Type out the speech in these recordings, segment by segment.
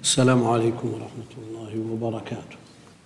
السلام عليكم ورحمة الله وبركاته.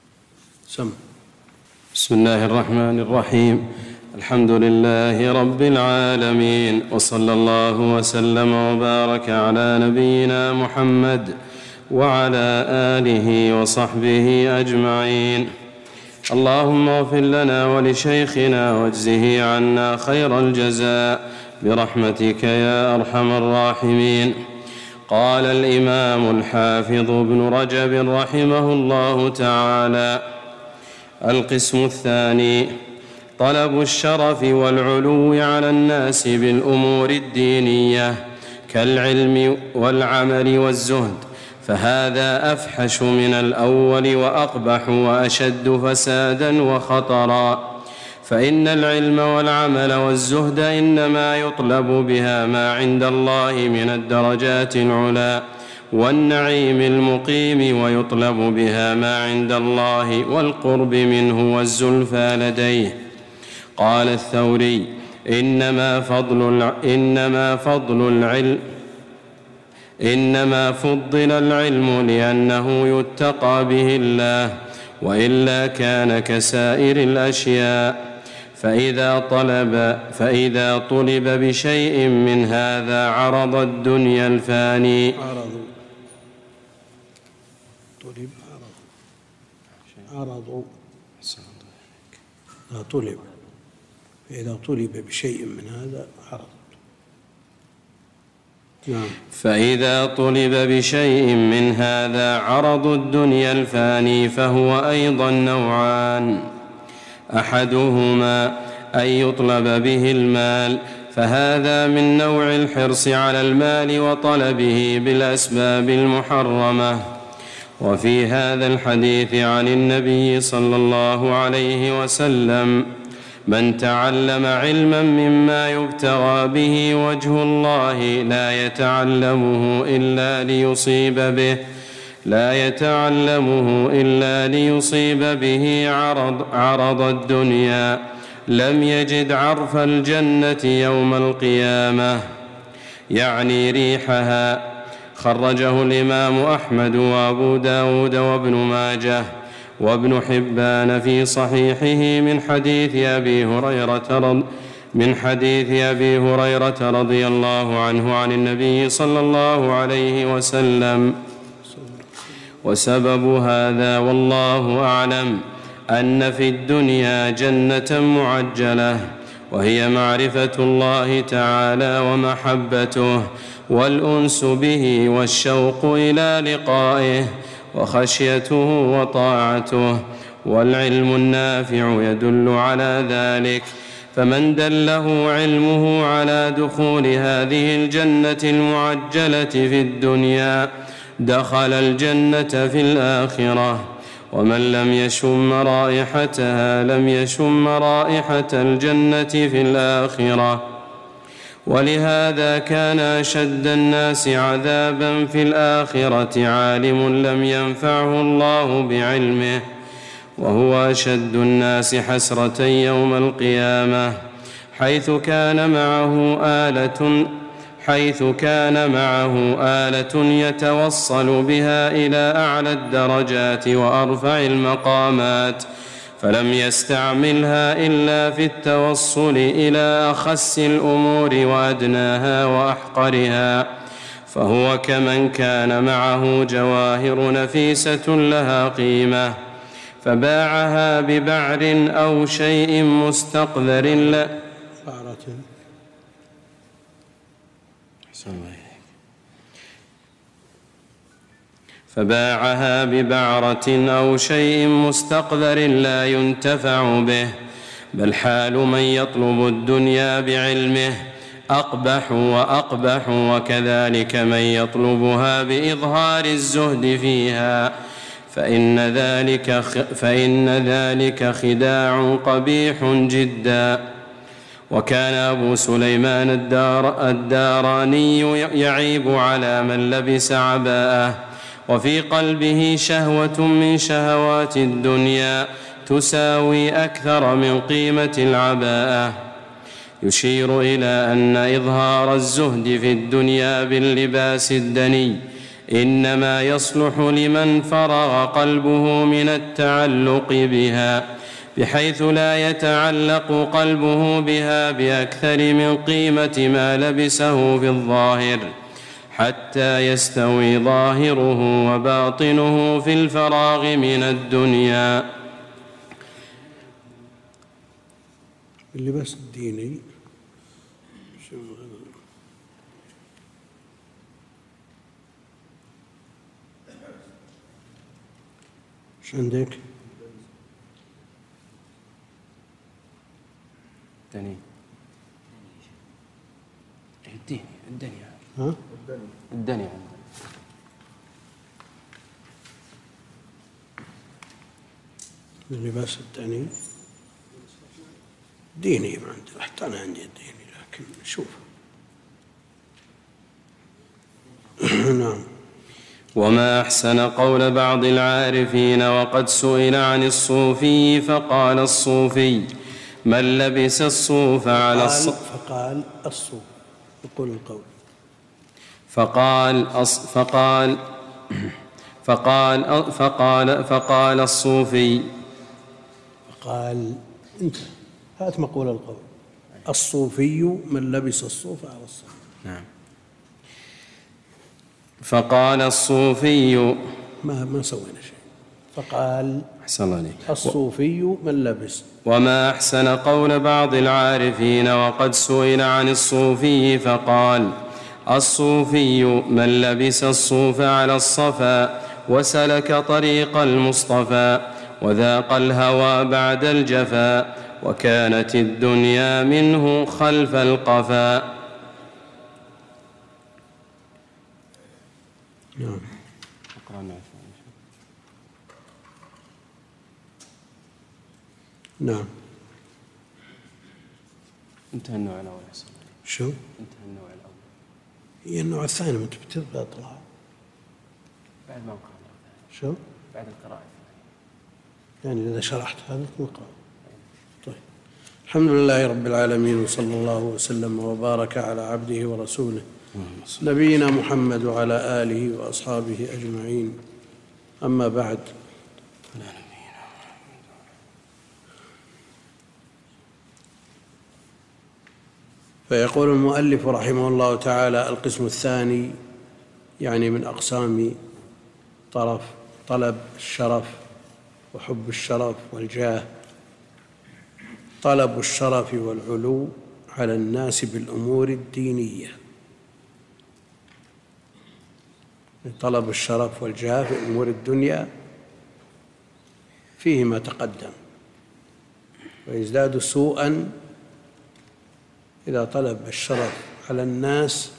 بسم الله الرحمن الرحيم. الحمد لله رب العالمين، وصلى الله وسلم وبارك على نبينا محمد وعلى آله وصحبه أجمعين. اللهم اغفر لنا ولشيخنا واجزه عنا خير الجزاء برحمتك يا أرحم الراحمين. قال الإمام الحافظ ابن رجب رحمه الله تعالى: القسم الثاني: طلب الشرف والعلو على الناس بالأمور الدينية كالعلم والعمل والزهد، فهذا أفحش من الأول وأقبح وأشد فسادا وخطرا، فإن العلم والعمل والزهد إنما يطلب بها ما عند الله من الدرجات العلى والنعيم المقيم، ويطلب بها ما عند الله والقرب منه والزلفى لديه. قال الثوري: إنما فضل العلم لأنه يتقى به الله، وإلا كان كسائر الأشياء. فإذا طلب بشيء من هذا عرض الدنيا الفاني. فإذا طلب بشيء من هذا عرض. فإذا طلب بشيء من هذا عرض الدنيا الفاني، فهو أيضا نوعان: أحدهما أن يطلب به المال، فهذا من نوع الحرص على المال وطلبه بالأسباب المحرمة. وفي هذا الحديث عن النبي صلى الله عليه وسلم: من تعلم علما مما يبتغى به وجه الله لا يتعلمه إلا ليصيب به عرض الدنيا لم يجد عرف الجنة يوم القيامة، يعني ريحها. خرجه الإمام أحمد وأبو داود وابن ماجه وابن حبان في صحيحه من حديث أبي هريرة رضي الله عنه عن النبي صلى الله عليه وسلم. وسبب هذا والله أعلم أن في الدنيا جنة معجلة، وهي معرفة الله تعالى ومحبته والأنس به والشوق إلى لقائه وخشيته وطاعته، والعلم النافع يدل على ذلك. فمن دله علمه على دخول هذه الجنة المعجلة في الدنيا دخل الجنة في الآخرة، ومن لم يشم رائحتها لم يشم رائحة الجنة في الآخرة. ولهذا كان أشد الناس عذابا في الآخرة عالم لم ينفعه الله بعلمه، وهو أشد الناس حسرة يوم القيامة، حيث كان معه آلة يتوصل بها إلى أعلى الدرجات وأرفع المقامات، فلم يستعملها إلا في التوصل إلى أخس الأمور وأدناها وأحقرها، فهو كمن كان معه جواهر نفيسة لها قيمة فباعها ببعر أو شيء مستقذر فباعها ببعرة أو شيء مستقذر لا ينتفع به. بل حال من يطلب الدنيا بعلمه أقبح وأقبح، وكذلك من يطلبها بإظهار الزهد فيها، فإن ذلك خداع قبيح جدا. وكان أبو سليمان الداراني يعيب على من لبس عباءة وفي قلبه شهوة من شهوات الدنيا تساوي أكثر من قيمة العباءة، يشير إلى أن إظهار الزهد في الدنيا باللباس الدني إنما يصلح لمن فرغ قلبه من التعلق بها، بحيث لا يتعلق قلبه بها بأكثر من قيمة ما لبسه في الظاهر، حتى يستوي ظاهره وباطنه في الفراغ من الدنيا. اللباس الديني ايش عندك؟ الدنيا ها؟ الدنيا اللباس الديني ديني ما عندي، حتى أنا عندي الديني، لكن شوف. نعم. وما أحسن قول بعض العارفين وقد سئل عن الصوفي فقال الصوفي من لبس الصوف على فقال الصوف، يقول القول، فقال الصوفي، فقال انت هات مقول القول، الصوفي من لبس الصوف على الصوف. نعم. فقال الصوفي، ما سوينا شيء، فقال أحسن الله عليك، الصوفي من لبس. وما أحسن قول بعض العارفين وقد سئل عن الصوفي فقال الصوفي من لبس الصوف على الصفا وسلك طريق المصطفى وذاق الهوى بعد الجفا وكانت الدنيا منه خلف القفا. نعم. نعم. انتهى النوع الأول. شو؟ انتهى النوع الأول. هي النوع الثاني من تبغى تطلع بعد ما قرأنا. شو؟ بعد القراءة. يعني إذا شرحت هذا نقرأ. طيب. الحمد لله رب العالمين، وصلى الله وسلم وبارك على عبده ورسوله نبينا محمد وعلى آله وأصحابه أجمعين. أما بعد، فيقول المؤلف رحمه الله تعالى: القسم الثاني، يعني من أقسام طلب الشرف وحب الشرف والجاه، طلب الشرف والعلو على الناس بالأمور الدينية. طلب الشرف والجاه في أمور الدنيا فيه ما تقدم، ويزداد سوءا إذا طلب الشرف على الناس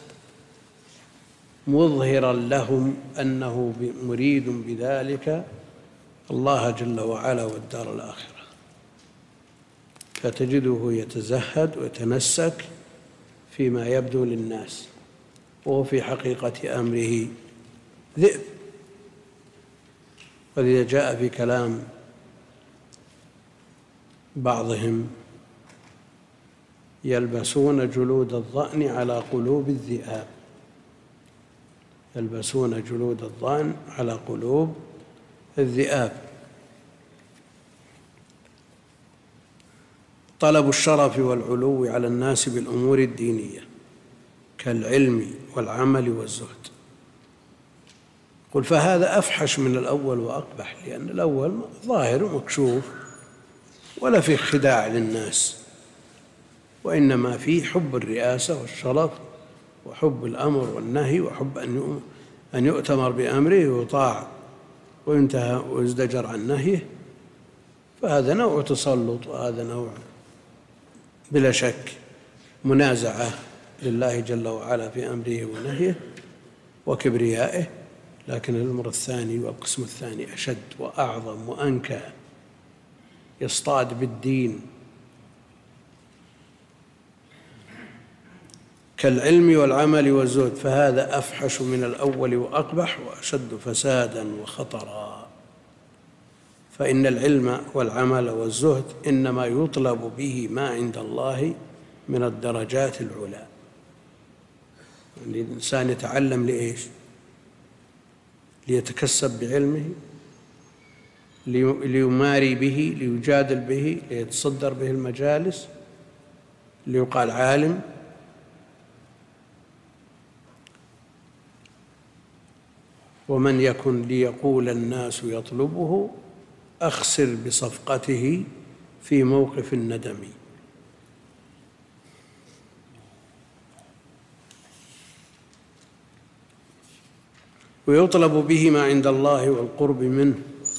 مظهرا لهم أنه مريد بذلك الله جل وعلا والدار الآخرة، فتجده يتزهد ويتنسك فيما يبدو للناس، وهو في حقيقة أمره ذئب. ولذا جاء في كلام بعضهم: يلبسون جلود الضأن على قلوب الذئاب. يلبسون جلود الضأن على قلوب الذئاب. طلب الشرف والعلو على الناس بالأمور الدينية كالعلم والعمل والزهد. قل فهذا أفحش من الأول وأقبح، لأن الأول ظاهر ومكشوف ولا في خداع للناس، وإنما فيه حب الرئاسة والشرف وحب الأمر والنهي وحب أن يؤتمر بأمره ويطاع وينتهى ويزدجر عن نهيه. فهذا نوع تسلط، وهذا نوع بلا شك منازعة لله جل وعلا في أمره ونهيه وكبريائه. لكن الأمر الثاني والقسم الثاني أشد وأعظم وأنكى، يصطاد بالدين، كالعلم والعمل والزهد، فهذا أفحش من الأول وأقبح وأشد فسادا وخطرا. فإن العلم والعمل والزهد إنما يطلب به ما عند الله من الدرجات العلى. يعني الإنسان يتعلم لإيش؟ ليتكسب بعلمه، ليماري به، ليجادل به، ليتصدر به المجالس، ليقال عالم. ومن يكن ليقول الناس يطلبه أخسر بصفقته في موقف الندم. ويطلب به ما عند الله والقرب منه،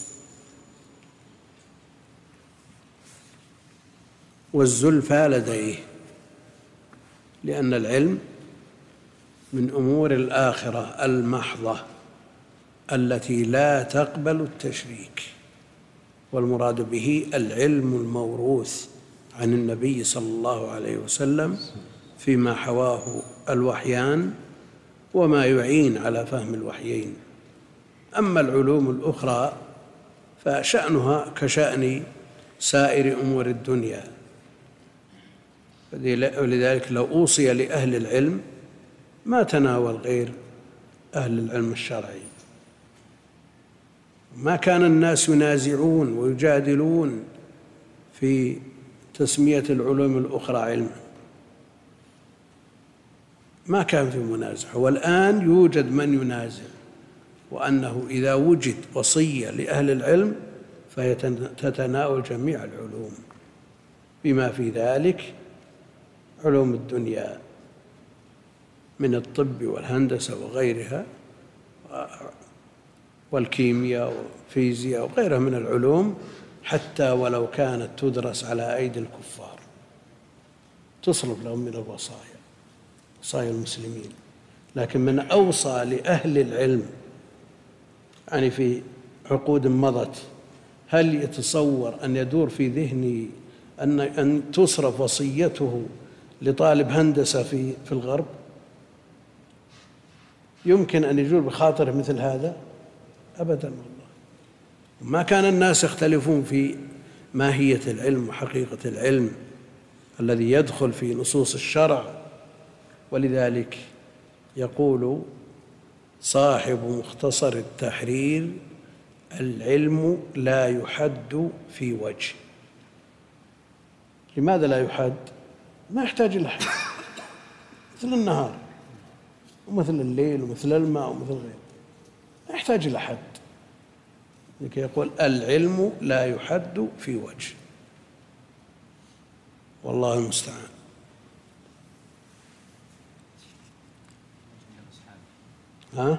والزلفى لديه، لأن العلم من أمور الآخرة المحضة التي لا تقبل التشريك، والمراد به العلم الموروث عن النبي صلى الله عليه وسلم فيما حواه الوحيان وما يعين على فهم الوحيين. أما العلوم الأخرى فشأنها كشأن سائر أمور الدنيا، ولذلك لو أوصي لأهل العلم ما تناول غير أهل العلم الشرعي. ما كان الناس ينازعون ويجادلون في تسمية العلوم الأخرى علما، ما كان في منازعة. والآن يوجد من ينازع، وأنه إذا وجد وصية لأهل العلم فتتناول جميع العلوم بما في ذلك علوم الدنيا من الطب والهندسة وغيرها، والكيمياء والفيزياء وغيرها من العلوم، حتى ولو كانت تدرس على أيدي الكفار تصرف لهم من الوصايا، وصايا المسلمين. لكن من أوصى لأهل العلم يعني في عقود مضت، هل يتصور أن يدور في ذهني أن تصرف وصيته لطالب هندسة في الغرب؟ يمكن أن يجول بخاطره مثل هذا؟ أبدا والله. ما كان الناس يختلفون في ماهية العلم وحقيقة العلم الذي يدخل في نصوص الشرع. ولذلك يقول صاحب مختصر التحرير: العلم لا يحد في وجه. لماذا لا يحد؟ ما يحتاج إلى حد، مثل النهار ومثل الليل ومثل الماء ومثل غيره، ما يحتاج إلى حد. لكي يقول العلم لا يحد في وجه، والله المستعان. ها؟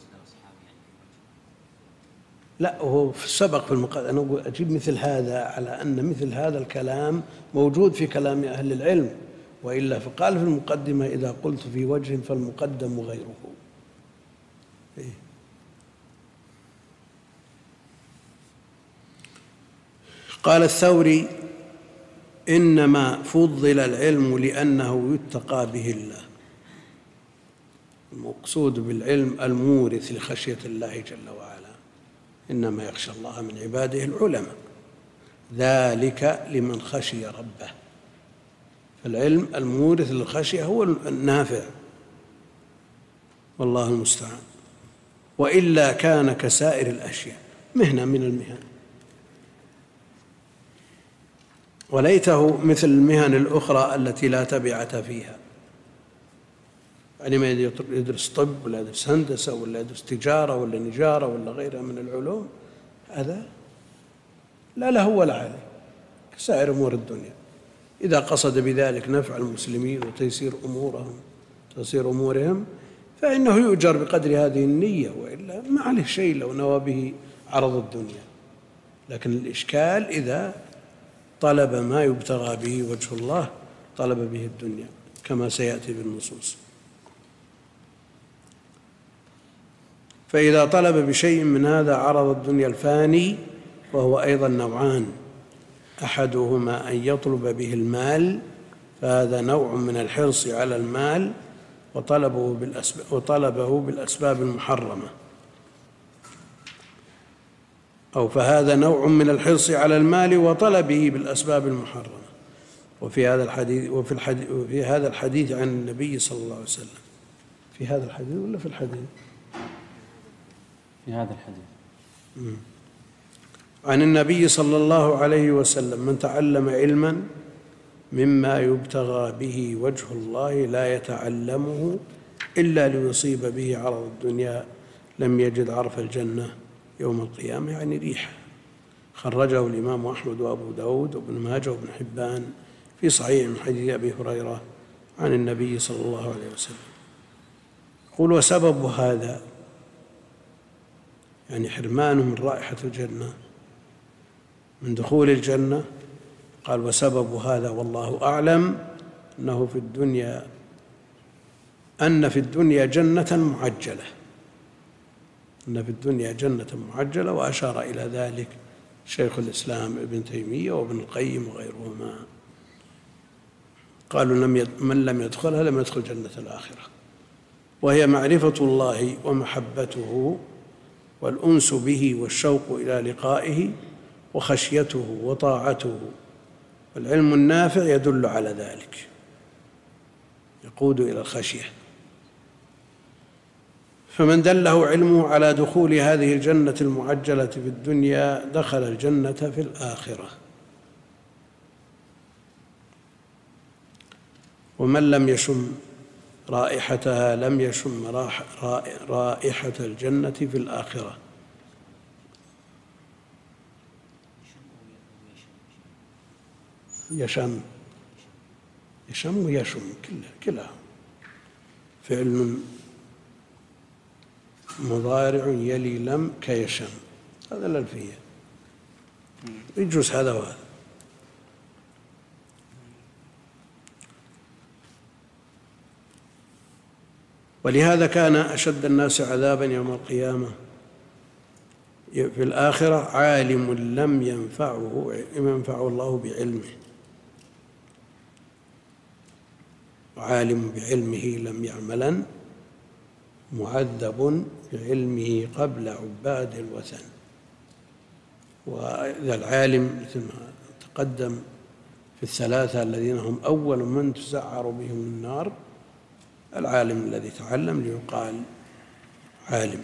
لا، هو سبق في المقدمة. أنا أقول أجيب مثل هذا على أن مثل هذا الكلام موجود في كلام أهل العلم، وإلا فقال في المقدمة: إذا قلت في وجه فالمقدم غيره. إيه؟ قال الثوري: إنما فضل العلم لأنه يتقى به الله. المقصود بالعلم المورث لخشية الله جل وعلا، إنما يخشى الله من عباده العلماء، ذلك لمن خشي ربه. فالعلم المورث للخشية هو النافع، والله المستعان. وإلا كان كسائر الأشياء مهنة من المهن، وليته مثل المهن الأخرى التي لا تبعة فيها. يعني ما يدرس طب ولا يدرس هندسة ولا يدرس تجارة ولا نجارة ولا غيرها من العلوم، هذا لا له ولا عليه كسائر أمور الدنيا، إذا قصد بذلك نفع المسلمين وتيسير أمورهم فإنه يؤجر بقدر هذه النية، وإلا ما عليه شيء لو نوى به عرض الدنيا. لكن الإشكال إذا طلب ما يبتغى به وجه الله طلب به الدنيا، كما سيأتي بالنصوص. فإذا طلب بشيء من هذا عرض الدنيا الفاني وهو أيضا نوعان: أحدهما أن يطلب به المال، فهذا نوع من الحرص على المال وطلبه بالأسباب المحرمة، أو فهذا نوع من الحرص على المال وطلبه بالأسباب المحرمة. وفي هذا الحديث عن النبي صلى الله عليه وسلم، في هذا الحديث ولا في الحديث؟ في هذا الحديث. عن النبي صلى الله عليه وسلم: من تعلم علما مما يبتغى به وجه الله لا يتعلمه إلا ليصيب به عرض الدنيا لم يجد عرف الجنة يوم القيامة، يعني ريحة. خرجه الإمام أحمد وأبو داود وابن ماجه وابن حبان في صحيح من حديث أبي هريرة عن النبي صلى الله عليه وسلم. قل: وسبب هذا يعني حرمانه من رائحة الجنة، من دخول الجنة. قال: وسبب هذا والله أعلم أن في الدنيا جنة معجلة، أن في الدنيا جنة معجلة. وأشار إلى ذلك شيخ الإسلام ابن تيمية وابن القيم وغيرهما. قالوا: من لم يدخلها لم يدخل جنة الآخرة، وهي معرفة الله ومحبته والأنس به والشوق إلى لقائه وخشيته وطاعته. والعلم النافع يدل على ذلك، يقود إلى الخشية. فمن دله علمه على دخول هذه الجنة المعجلة في الدنيا دخل الجنة في الآخرة. ومن لم يشم رائحتها لم يشم رائحة الجنة في الآخرة. يشم ويشم كلاهما فعل مضارع يلي لم كيشم، هذا الألفية، يجوز هذا وهذا. ولهذا كان أشد الناس عذابا يوم القيامة في الآخرة عالم لم ينفعه الله بعلمه، وعالم بعلمه لم يعملا، معذب بعلمه قبل عباد الوثن. وإذا العالم مثل ما تقدم في الثلاثة الذين هم أول من تسعر بهم النار، العالم الذي تعلم ليقال عالم.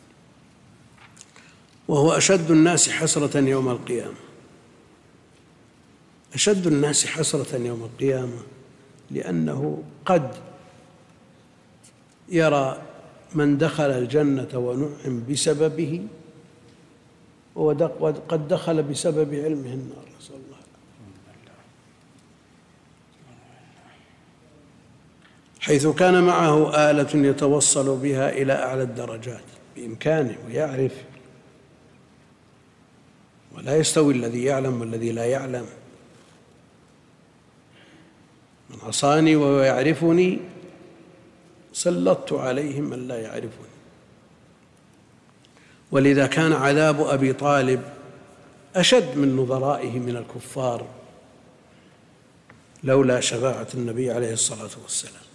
وهو أشد الناس حسرة يوم القيامة. أشد الناس حسرة يوم القيامة لأنه قد يرى من دخل الجنة ونعم بسببه، وقد دخل بسبب علمه النار، نسأل الله. حيث كان معه آلة يتوصل بها إلى أعلى الدرجات بإمكانه ويعرف، ولا يستوي الذي يعلم والذي لا يعلم. من عصاني وهو يعرفني سلطت عليهم من لا يعرفني. ولذا كان عذاب أبي طالب أشد من نظرائه من الكفار لولا شفاعة النبي عليه الصلاة والسلام.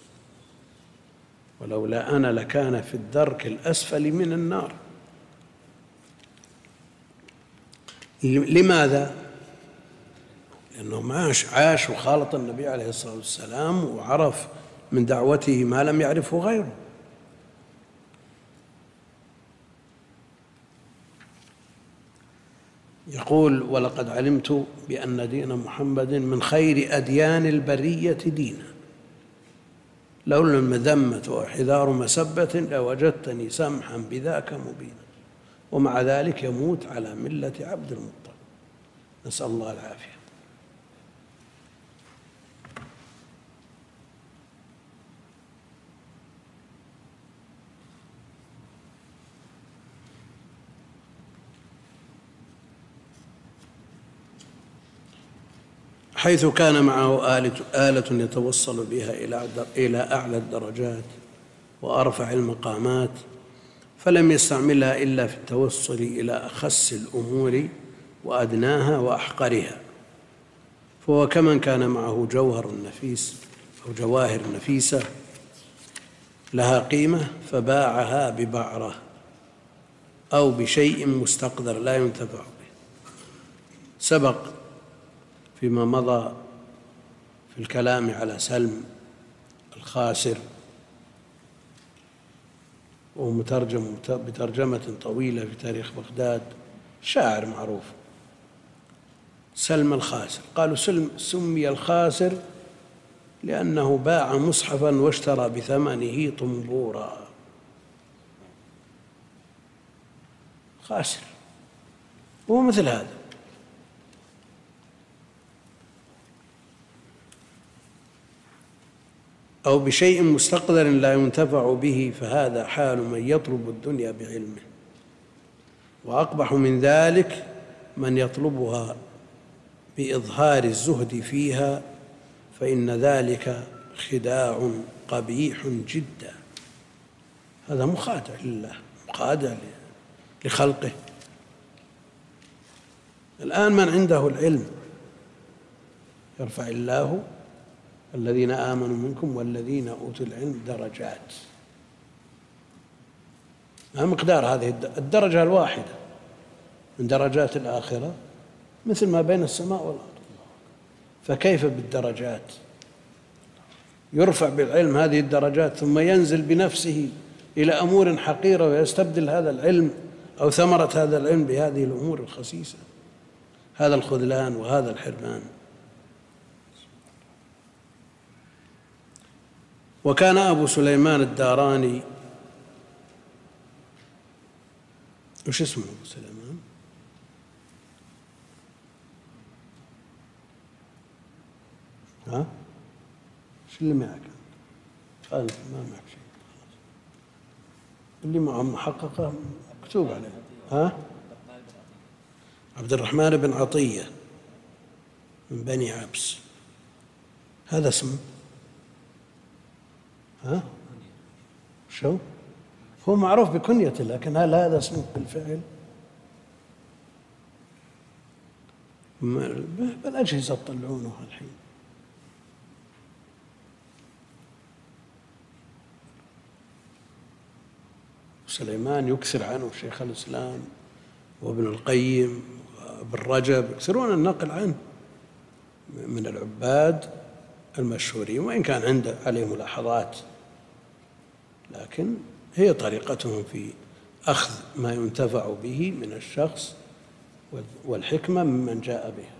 ولولا أنا لكان في الدرك الأسفل من النار. لماذا؟ لأنه عاش وخالط النبي عليه الصلاة والسلام وعرف من دعوته ما لم يعرفه غيره. يقول: ولقد علمت بأن دين محمد من خير أديان البرية دينا، لولا المذمة وحذار مسبة لوجدتني سمحا بذاك مبينا. ومع ذلك يموت على ملة عبد المطلب، نسأل الله العافية. حيث كان معه آلة يتوصل بها إلى أعلى الدرجات وأرفع المقامات، فلم يستعملها إلا في التوصل إلى أخس الأمور وأدناها وأحقرها. فهو كمن كان معه جوهر نفيس أو جواهر نفيسة لها قيمة فباعها ببعرة أو بشيء مستقدر لا ينتفع به. سبق فيما مضى في الكلام على سلم الخاسر وهو مترجم بترجمة طويلة في تاريخ بغداد، شاعر معروف، سلم الخاسر. قالوا سمي الخاسر لأنه باع مصحفا واشترى بثمنه طنبورا. خاسر. هو مثل هذا. أو بشيء مستقدر لا ينتفع به، فهذا حال من يطلب الدنيا بعلمه. وأقبح من ذلك من يطلبها بإظهار الزهد فيها، فإن ذلك خداع قبيح جدا. هذا مخادع لله، مخادع لخلقه. الآن من عنده العلم يرفع الله الذين آمنوا منكم والذين أوتوا العلم درجات. ما مقدار هذه الدرجة الواحدة من درجات الآخرة؟ مثل ما بين السماء والأرض. فكيف بالدرجات؟ يرفع بالعلم هذه الدرجات ثم ينزل بنفسه إلى أمور حقيرة ويستبدل هذا العلم أو ثمرة هذا العلم بهذه الأمور الخسيسة. هذا الخذلان وهذا الحرمان. وكان أبو سليمان الداراني، وش اسمه أبو سليمان؟ ها؟ شو اللي معك؟ قال ما معك شيء. اللي معه محققة مكتوب عليه. ها؟ عبد الرحمن بن عطية من بني عبس، هذا اسمه. ها؟ شو؟ هو معروف بكنيته، لكن هل هذا اسمه بالفعل؟ بالأجهزة تطلعونه الحين. سليمان يكثر عنه شيخ الإسلام وابن القيم وابن رجب، يكثرون النقل عنه من العباد المشهورين، وإن كان عنده عليه ملاحظات، لكن هي طريقتهم في أخذ ما ينتفع به من الشخص والحكمة ممن جاء بها.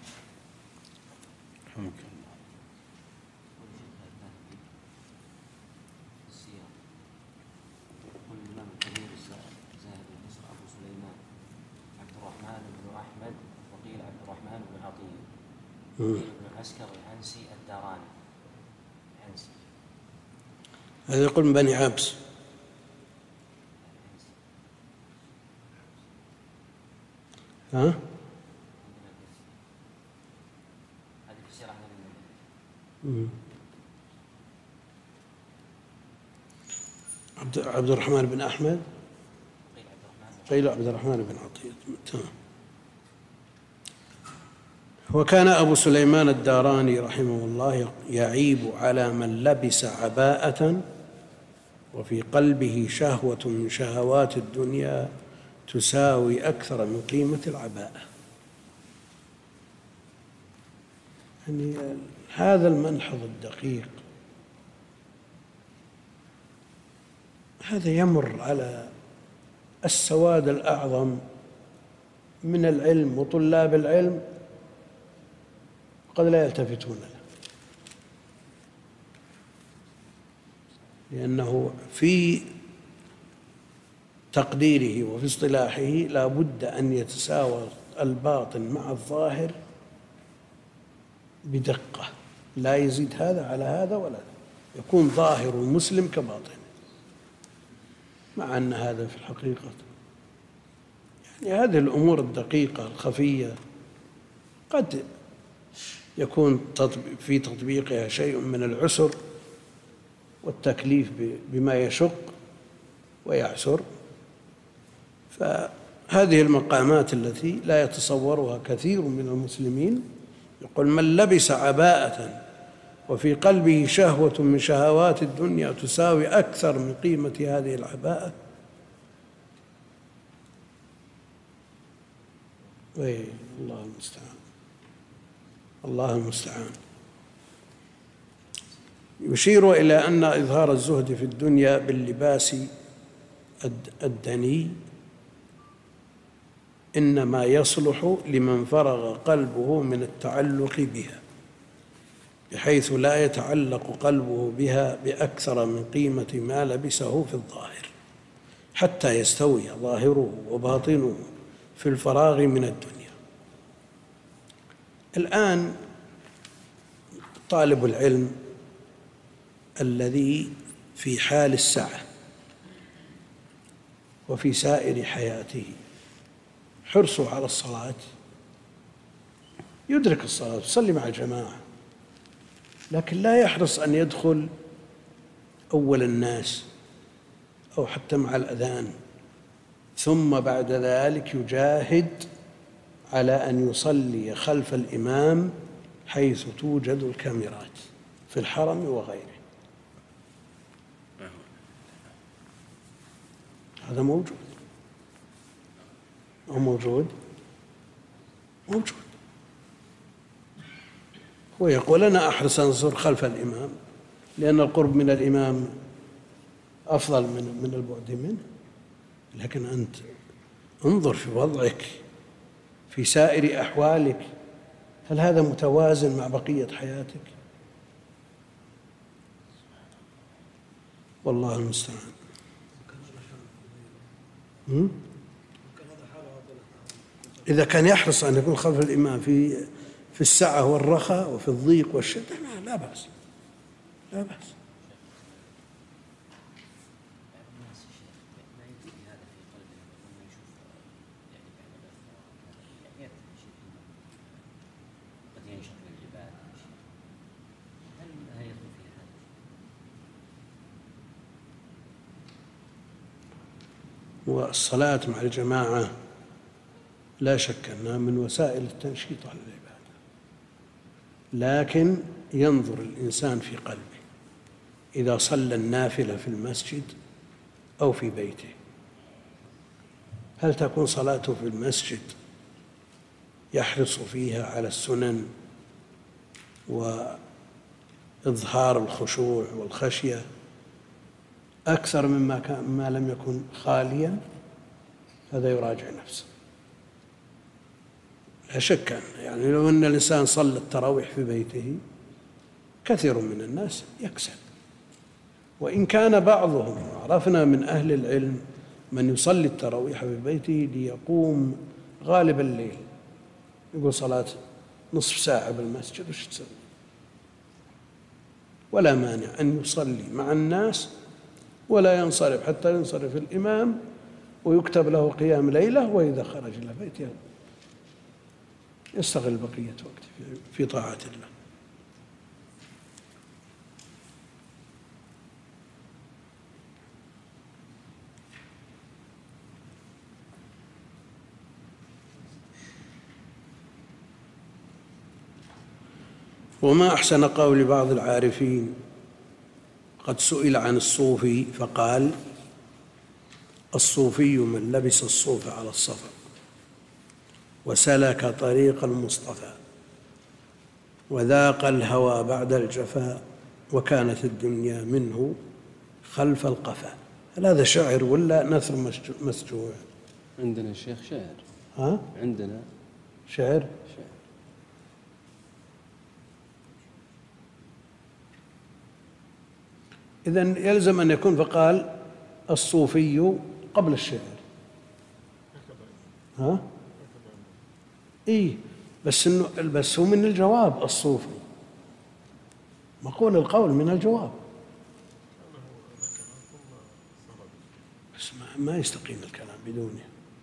ابن عسكر العنسي الداراني العنسي. هذا يقول من بني عبس. ها؟ هذه في السيرة عبد الرحمن بن أحمد، قيل عبد الرحمن بن عطية. تمام. وكان أبو سليمان الداراني رحمه الله يعيب على من لبس عباءة وفي قلبه شهوة من شهوات الدنيا تساوي أكثر من قيمة العباءة. يعني هذا المنحض الدقيق هذا يمر على السواد الأعظم من العلم وطلاب العلم قد لا يلتفتون له، لأنه في تقديره وفي اصطلاحه لا بد أن يتساوى الباطن مع الظاهر بدقة، لا يزيد هذا على هذا ولا لا، يكون ظاهر مسلم كباطن، مع أن هذا في الحقيقة يعني هذه الأمور الدقيقة الخفية قد يكون في تطبيقها شيء من العسر والتكليف بما يشق ويعسر. فهذه المقامات التي لا يتصورها كثير من المسلمين، يقول من لبس عباءة وفي قلبه شهوة من شهوات الدنيا تساوي أكثر من قيمة هذه العباءة. الله المستعان، الله المستعان. يشير إلى أن إظهار الزهد في الدنيا باللباس الدني إنما يصلح لمن فرغ قلبه من التعلق بها، بحيث لا يتعلق قلبه بها بأكثر من قيمة ما لبسه في الظاهر، حتى يستوي ظاهره وباطنه في الفراغ من الدنيا. الآن طالب العلم الذي في حال السعة وفي سائر حياته حرصه على الصلاة، يدرك الصلاة يصلي مع الجماعة، لكن لا يحرص أن يدخل أول الناس أو حتى مع الأذان، ثم بعد ذلك يجاهد على أن يصلي خلف الإمام حيث توجد الكاميرات في الحرم وغيره. هذا موجود أو موجود؟ موجود. هو يقول أنا أحرص أن أصير خلف الإمام لأن القرب من الإمام أفضل من البعد منه، لكن أنت انظر في وضعك في سائر أحوالك، هل هذا متوازن مع بقية حياتك؟ والله المستعان. إذا كان يحرص أن يكون خلف الإمام في السعة والرخاء وفي الضيق والشدة لا بأس، لا بأس. والصلاة مع الجماعة لا شك أنها من وسائل التنشيط على العبادة، لكن ينظر الإنسان في قلبه إذا صلى النافلة في المسجد أو في بيته، هل تكون صلاته في المسجد يحرص فيها على السنن وإظهار الخشوع والخشية أكثر مما لم يكن خاليا؟ هذا يراجع نفسه. لا شك أن يعني لو أن الإنسان صلى التراويح في بيته كثير من الناس يكسل، وإن كان بعضهم عرفنا من أهل العلم من يصلي التراويح في بيته ليقوم غالب الليل، يقول صلاة نصف ساعة بالمسجد وش تسوي؟ ولا مانع أن يصلي مع الناس ولا ينصرف حتى ينصرف الإمام ويكتب له قيام ليلة، وإذا خرج إلى بيته يستغل بقية وقته في طاعة الله. وما أحسن قول بعض العارفين، قد سئل عن الصوفي فقال: الصوفي من لبس الصوف على الصفا وسلك طريق المصطفى وذاق الهوى بعد الجفا وكانت الدنيا منه خلف القفا. هل هذا شعر ولا نثر مسجوع؟ عندنا الشيخ شاعر. ها؟ عندنا شعر. إذن يلزم أن يكون فقال الصوفي قبل الشعر. ها؟ إيه بس هو من الجواب الصوفي، مقول القول من الجواب، بس ما يستقيم الكلام بدونه.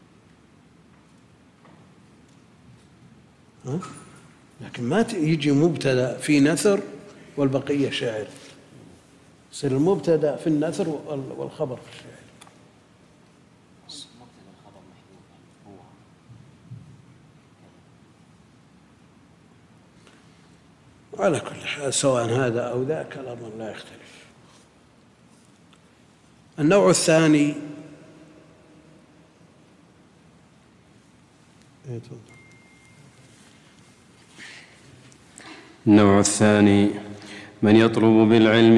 ها؟ لكن ما يجي مبتدأ في نثر والبقية شعر، يصير المبتدأ في النثر والخبر في الشعر. على كل حال سواء هذا أو ذاك الأمر لا يختلف. النوع الثاني النوع الثاني من يطلب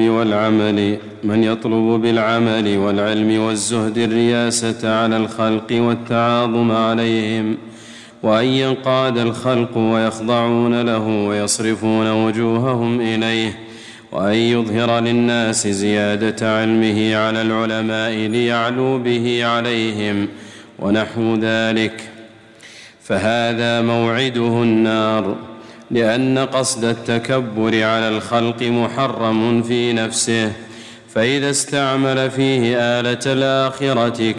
بالعمل والعلم والزهد الرياسة على الخلق والتعاظم عليهم، وأن ينقاد الخلق ويخضعون له ويصرفون وجوههم إليه، وأن يظهر للناس زيادة علمه على العلماء ليعلو به عليهم ونحو ذلك، فهذا موعده النار، لأن قصد التكبر على الخلق محرم في نفسه، فإذا استعمل فيه آلة الآخرة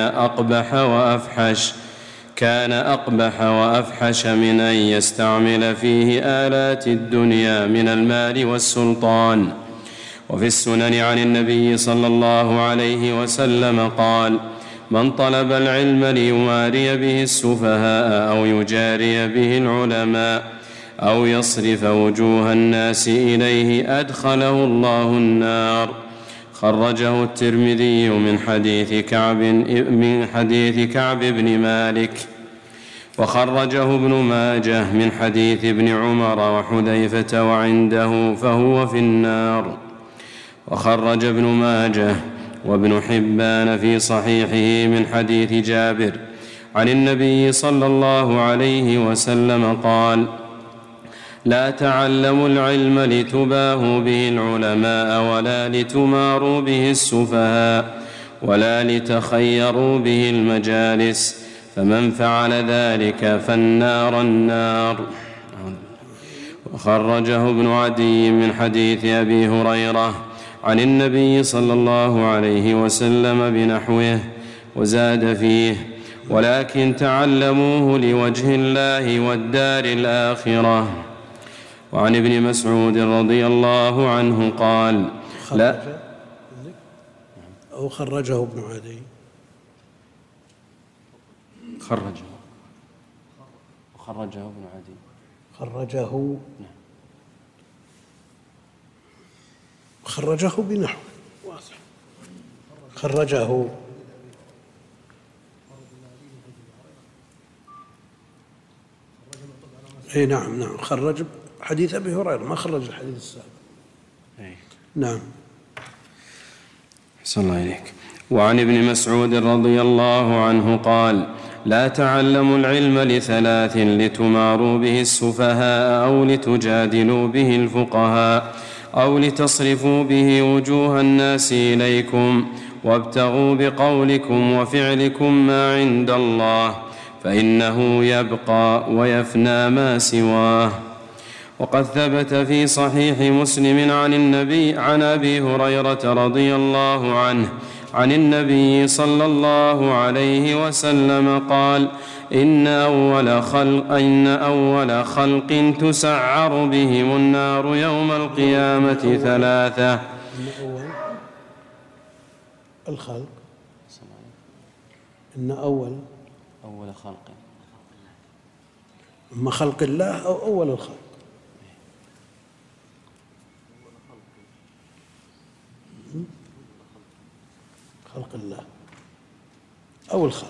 كان أقبح وأفحش من أن يستعمل فيه آلات الدنيا من المال والسلطان. وفي السنن عن النبي صلى الله عليه وسلم قال: من طلب العلم ليماري به السفهاء أو يجاري به العلماء أو يصرف وجوه الناس إليه أدخله الله النار. خرجه الترمذي من حديث كعب بن مالك، وخرجه ابن ماجه من حديث ابن عمر وحذيفة وعنده فهو في النار. وخرج ابن ماجه وابن حبان في صحيحه من حديث جابر عن النبي صلى الله عليه وسلم قال: لا تعلموا العلم لتباهوا به العلماء ولا لتماروا به السفهاء ولا لتخيروا به المجالس، فمن فعل ذلك فالنار النار. وخرجه ابن عدي من حديث أبي هريرة عن النبي صلى الله عليه وسلم بنحوه، وزاد فيه: ولكن تعلموه لوجه الله والدار الآخرة. وعن ابن مسعود رضي الله عنه قال: لا أو خرجه ابن عدي، خرجه ابن عدي، خرجه بنحو واضح، خرجه اي نعم خرج حديث ابي هريره، ما خرج الحديث السابق. نعم. أحسن الله إليك. وعن ابن مسعود رضي الله عنه قال: لا تعلموا العلم لثلاث: لتماروا به السفهاء أو لتجادلوا به الفقهاء أو لتصرفوا به وجوه الناس إليكم، وابتغوا بقولكم وفعلكم ما عند الله، فإنه يبقى ويفنى ما سواه. وقد ثبت في صحيح مسلم عن أبي هريرة رضي الله عنه عن النبي صلى الله عليه وسلم قال: إن أول خلق تسعر بهم النار يوم القيامة ثلاثة. إن أول خلق، أما خلق الله أو أول الخلق؟ خلق الله أو الخلق.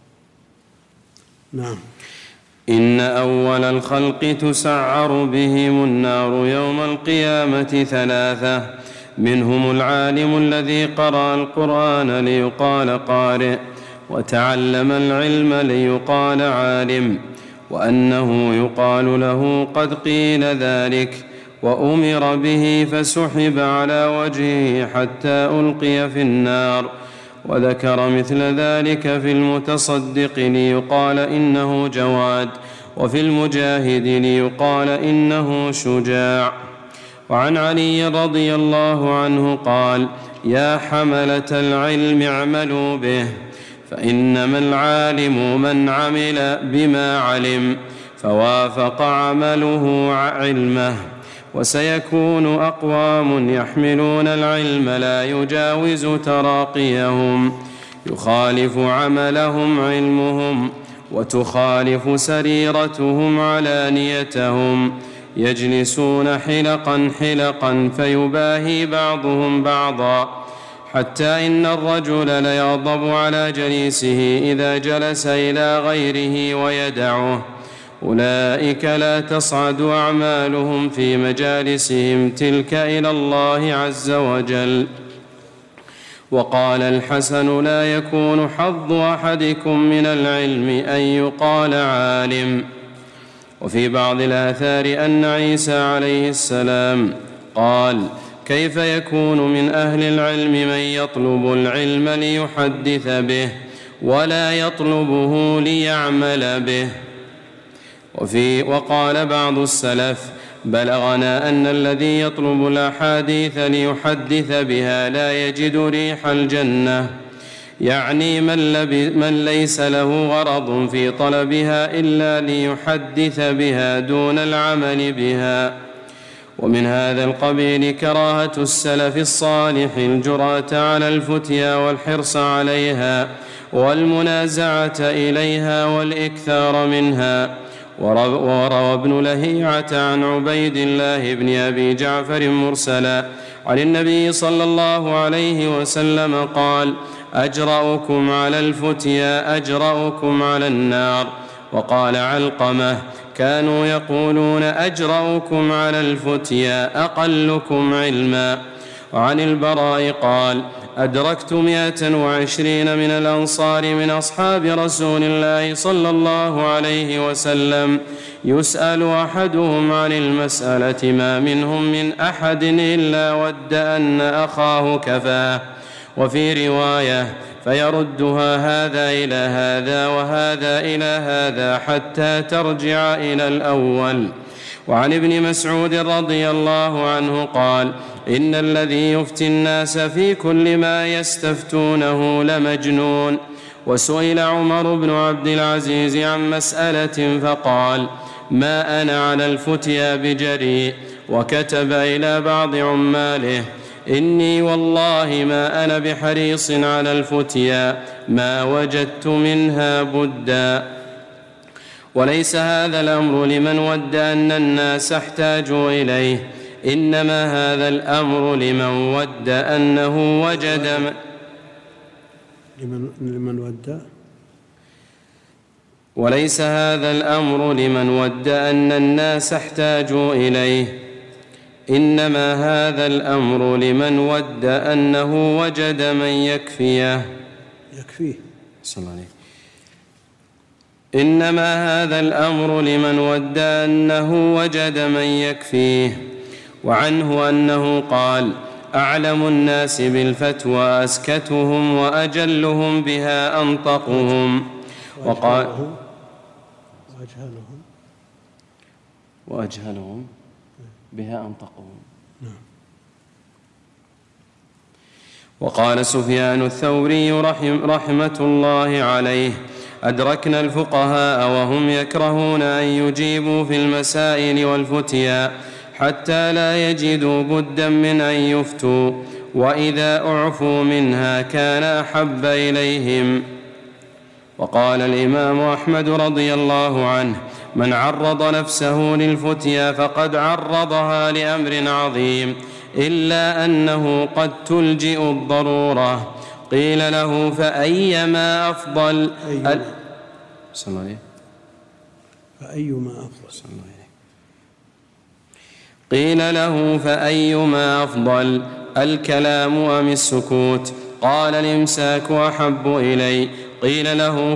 نعم. إن أول الخلق تسعر بهم النار يوم القيامة ثلاثة: منهم العالم الذي قرأ القرآن ليقال قارئ، وتعلم العلم ليقال عالم، وأنه يقال له قد قيل ذلك، وأمر به فسحب على وجهه حتى ألقي في النار. وذكر مثل ذلك في المتصدق ليقال إنه جواد، وفي المجاهد ليقال إنه شجاع. وعن علي رضي الله عنه قال: يا حملة العلم اعملوا به، فإنما العالم من عمل بما علم فوافق عمله علمه. وسيكون أقوام يحملون العلم لا يجاوز تراقيهم، يخالف عملهم علمهم، وتخالف سريرتهم علانيتهم، يجلسون حلقا حلقا فيباهي بعضهم بعضا، حتى إن الرجل ليغضب على جليسه إذا جلس إلى غيره ويدعه، أولئك لا تصعد أعمالهم في مجالسهم تلك إلى الله عز وجل. وقال الحسن: لا يكون حظ أحدكم من العلم أن يقال عالم. وفي بعض الآثار أن عيسى عليه السلام قال: كيف يكون من أهل العلم من يطلب العلم ليحدث به ولا يطلبه ليعمل به؟ وقال بعض السلف: بلغنا أن الذي يطلب الأحاديث ليحدث بها لا يجد ريح الجنة، يعني من ليس له غرض في طلبها إلا ليحدث بها دون العمل بها. ومن هذا القبيل كراهة السلف الصالح الجرأة على الفتيا والحرص عليها والمنازعة إليها والإكثار منها. وروى ابن لهيعة عن عبيد الله بن أبي جعفر مرسلا عن النبي صلى الله عليه وسلم قال: أجرأكم على الفتيا أجرأكم على النار. وقال علقمة: كانوا يقولون أجرأكم على الفتيا أقلكم علما. وعن البراء قال: أدركت 120 من الأنصار من أصحاب رسول الله صلى الله عليه وسلم يسأل أحدهم عن المسألة ما منهم من أحد إلا ود أن أخاه كفاه. وفي رواية: فيردها هذا إلى هذا وهذا إلى هذا حتى ترجع إلى الأول. وعن ابن مسعود رضي الله عنه قال: إن الذي يفتي الناس في كل ما يستفتونه لمجنون. وسئل عمر بن عبد العزيز عن مسألة فقال: ما أنا على الفتيا بجريء. وكتب إلى بعض عماله: إني والله ما أنا بحريص على الفتيا، ما وجدت منها بدا. وليس هذا الأمر لمن ود أن الناس احتاجوا إليه، إنما هذا الأمر لمن ود أنه وجد لمن ود وليس هذا الأمر لمن ود أن الناس احتاجوا إليه، إنما هذا الأمر لمن ود أنه وجد من يكفيه. صلى الله عليه. إنما هذا الأمر لمن ود أنه وجد من يكفيه. وعنه أنه قال: أعلم الناس بالفتوى أسكتهم وأجلهم بها أنطقهم. وأجهلهم بها أنطقهم. وقال سفيان الثوري رحمة الله عليه: أدركنا الفقهاء وهم يكرهون أن يجيبوا في المسائل والفتيا حتى لا يجدوا بدا من أن يفتوا، وإذا أعفوا منها كان أحب إليهم. وقال الإمام أحمد رضي الله عنه: من عرض نفسه للفتيا فقد عرضها لأمر عظيم، إلا أنه قد تلجئ الضرورة. قيل له: فأيما أفضل؟ قيل له: فأيما أفضل، الكلام أم السكوت؟ قال: الإمساك أحب إلي. قيل له: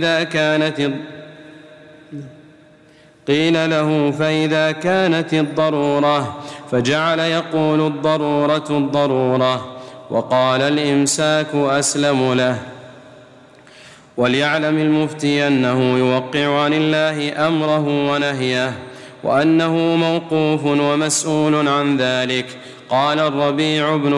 فإذا كانت الضرورة، فجعل يقول: الضرورة الضرورة. وقال: الإمساك أسلم له. وليعلم المفتي أنه يوقع عن الله أمره ونهيه، وأنه موقوف ومسؤول عن ذلك. قال الربيع بن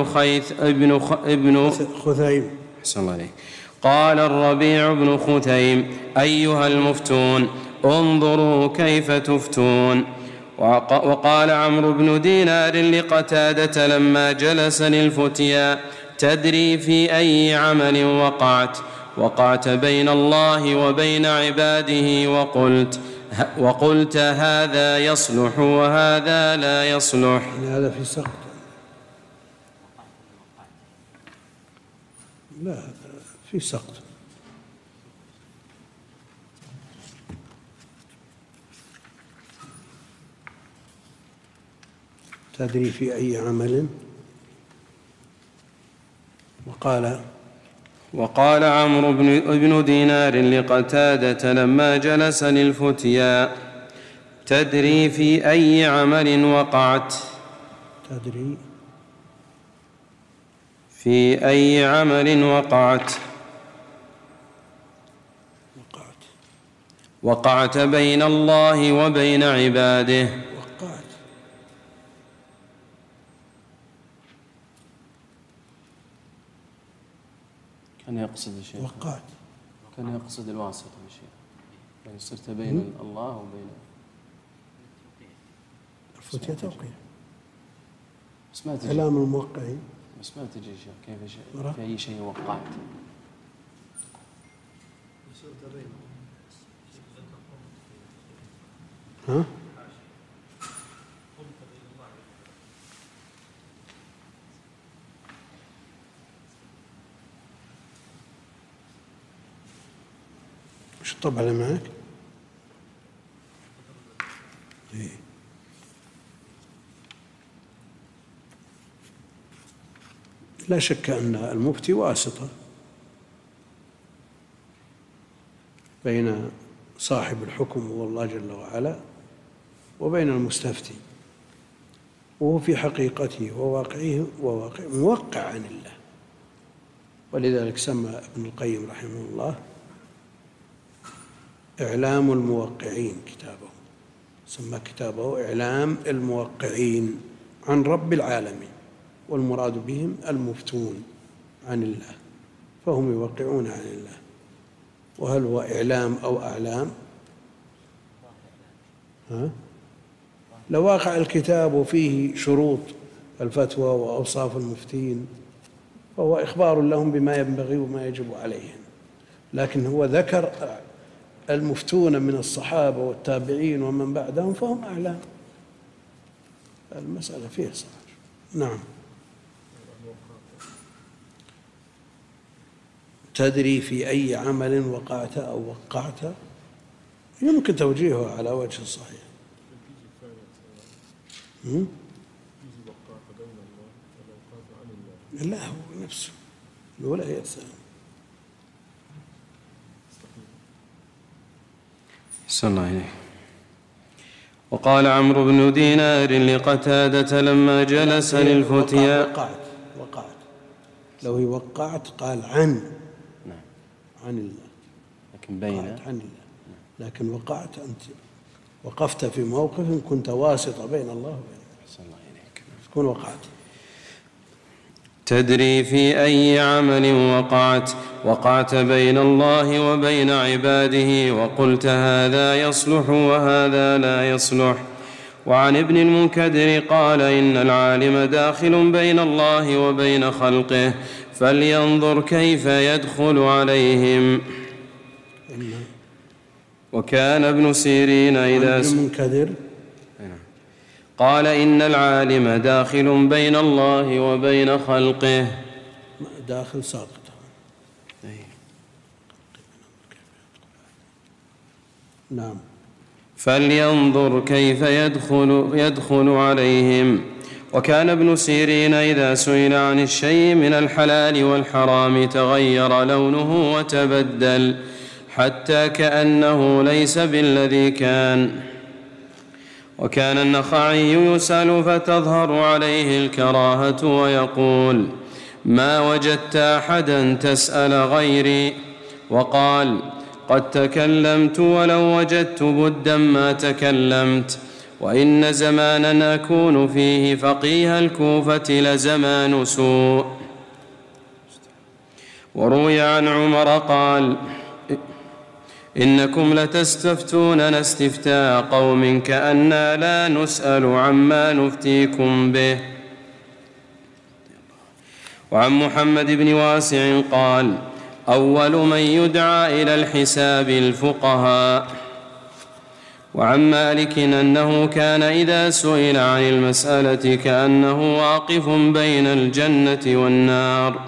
خثيم: أيها المفتون، انظروا كيف تفتون. وقال عمرو بن دينار لقتادة لما جلس للفتيا: تدري في أي عمل وقعت بين الله وبين عباده وقلت هذا يصلح وهذا لا يصلح. هذا في سقط. لا، في سقط. تدري في أي عمل. وقال عمرو بن دينار لقتادة لما جلس للفتيا: تدري في أي عمل وقعت؟ تدري في أي عمل وقعت؟ وقعت بين الله وبين عباده. وقعت كان يقصد الشيخ، وقعت كان يقصد الواسطة الشيخ، يعني صرت بين الله وبين الفتية توقيع بس ما تجي، إعلام الموقعين، بس ما تجي شيخ. كيف في أي شيء وقعت؟ ها؟ وش الطبع اللي معك؟ إيه. لا شك أن المفتي واسطة بين صاحب الحكم هو الله جل وعلا وبين المستفتي، وهو في حقيقته وواقعه موقع عن الله. ولذلك سمى ابن القيم رحمه الله إعلام الموقعين كتابه، سمى كتابه إعلام الموقعين عن رب العالمين، والمراد بهم المفتون عن الله، فهم يوقعون عن الله. وهل هو إعلام أو أعلام؟ لو واقع الكتاب وفيه شروط الفتوى وأوصاف المفتين فهو إخبار لهم بما ينبغي وما يجب عليهم، لكن هو ذكر المفتون من الصحابة والتابعين ومن بعدهم فهم أعلام. المسألة فيها صار. نعم. تدري في أي عمل وقعت أو وقعت، يمكن توجيهه على وجه الصحيح. لا، هو نفسه الأولى هي الثانية. صلى الله عليه. وقال عمرو بن دينار لقتادة لما جلس للفتيا: وقعت لو هي وقعت قال عن الله، لكن بين عن الله، لكن وقعت أنت وقفت في موقف كنت واسطة بين الله وبين صلى الله عليك تكون وقعت. تدري في أي عمل وقعت؟ وقعت بين الله وبين عباده، وقلت هذا يصلح وهذا لا يصلح. وعن ابن المنكدر قال: إن العالم داخل بين الله وبين خلقه، فلينظر كيف يدخل عليهم. وكان ابن سيرين إذا قال: إن العالم داخل بين الله وبين خلقه. داخل ساقط. نعم. فلينظر كيف يدخل عليهم. وكان ابن سيرين إذا سئل عن الشيء من الحلال والحرام تغير لونه وتبدل حتى كأنه ليس بالذي كان. وكان النخعي يسأل فتظهر عليه الكراهة ويقول: ما وجدت أحدا تسأل غيري. وقال: قد تكلمت ولو وجدت بدا ما تكلمت، وإن زمانا أكون فيه فقيه الكوفة لزمان سوء. وروي عن عمر قال: إنكم لتستفتوننا استفتاء قوم كأننا لا نسأل عما نفتيكم به. وعن محمد بن واسع قال: أول من يدعى إلى الحساب الفقهاء. وعن مالك أنه كان إذا سئل عن المسألة كأنه واقف بين الجنة والنار.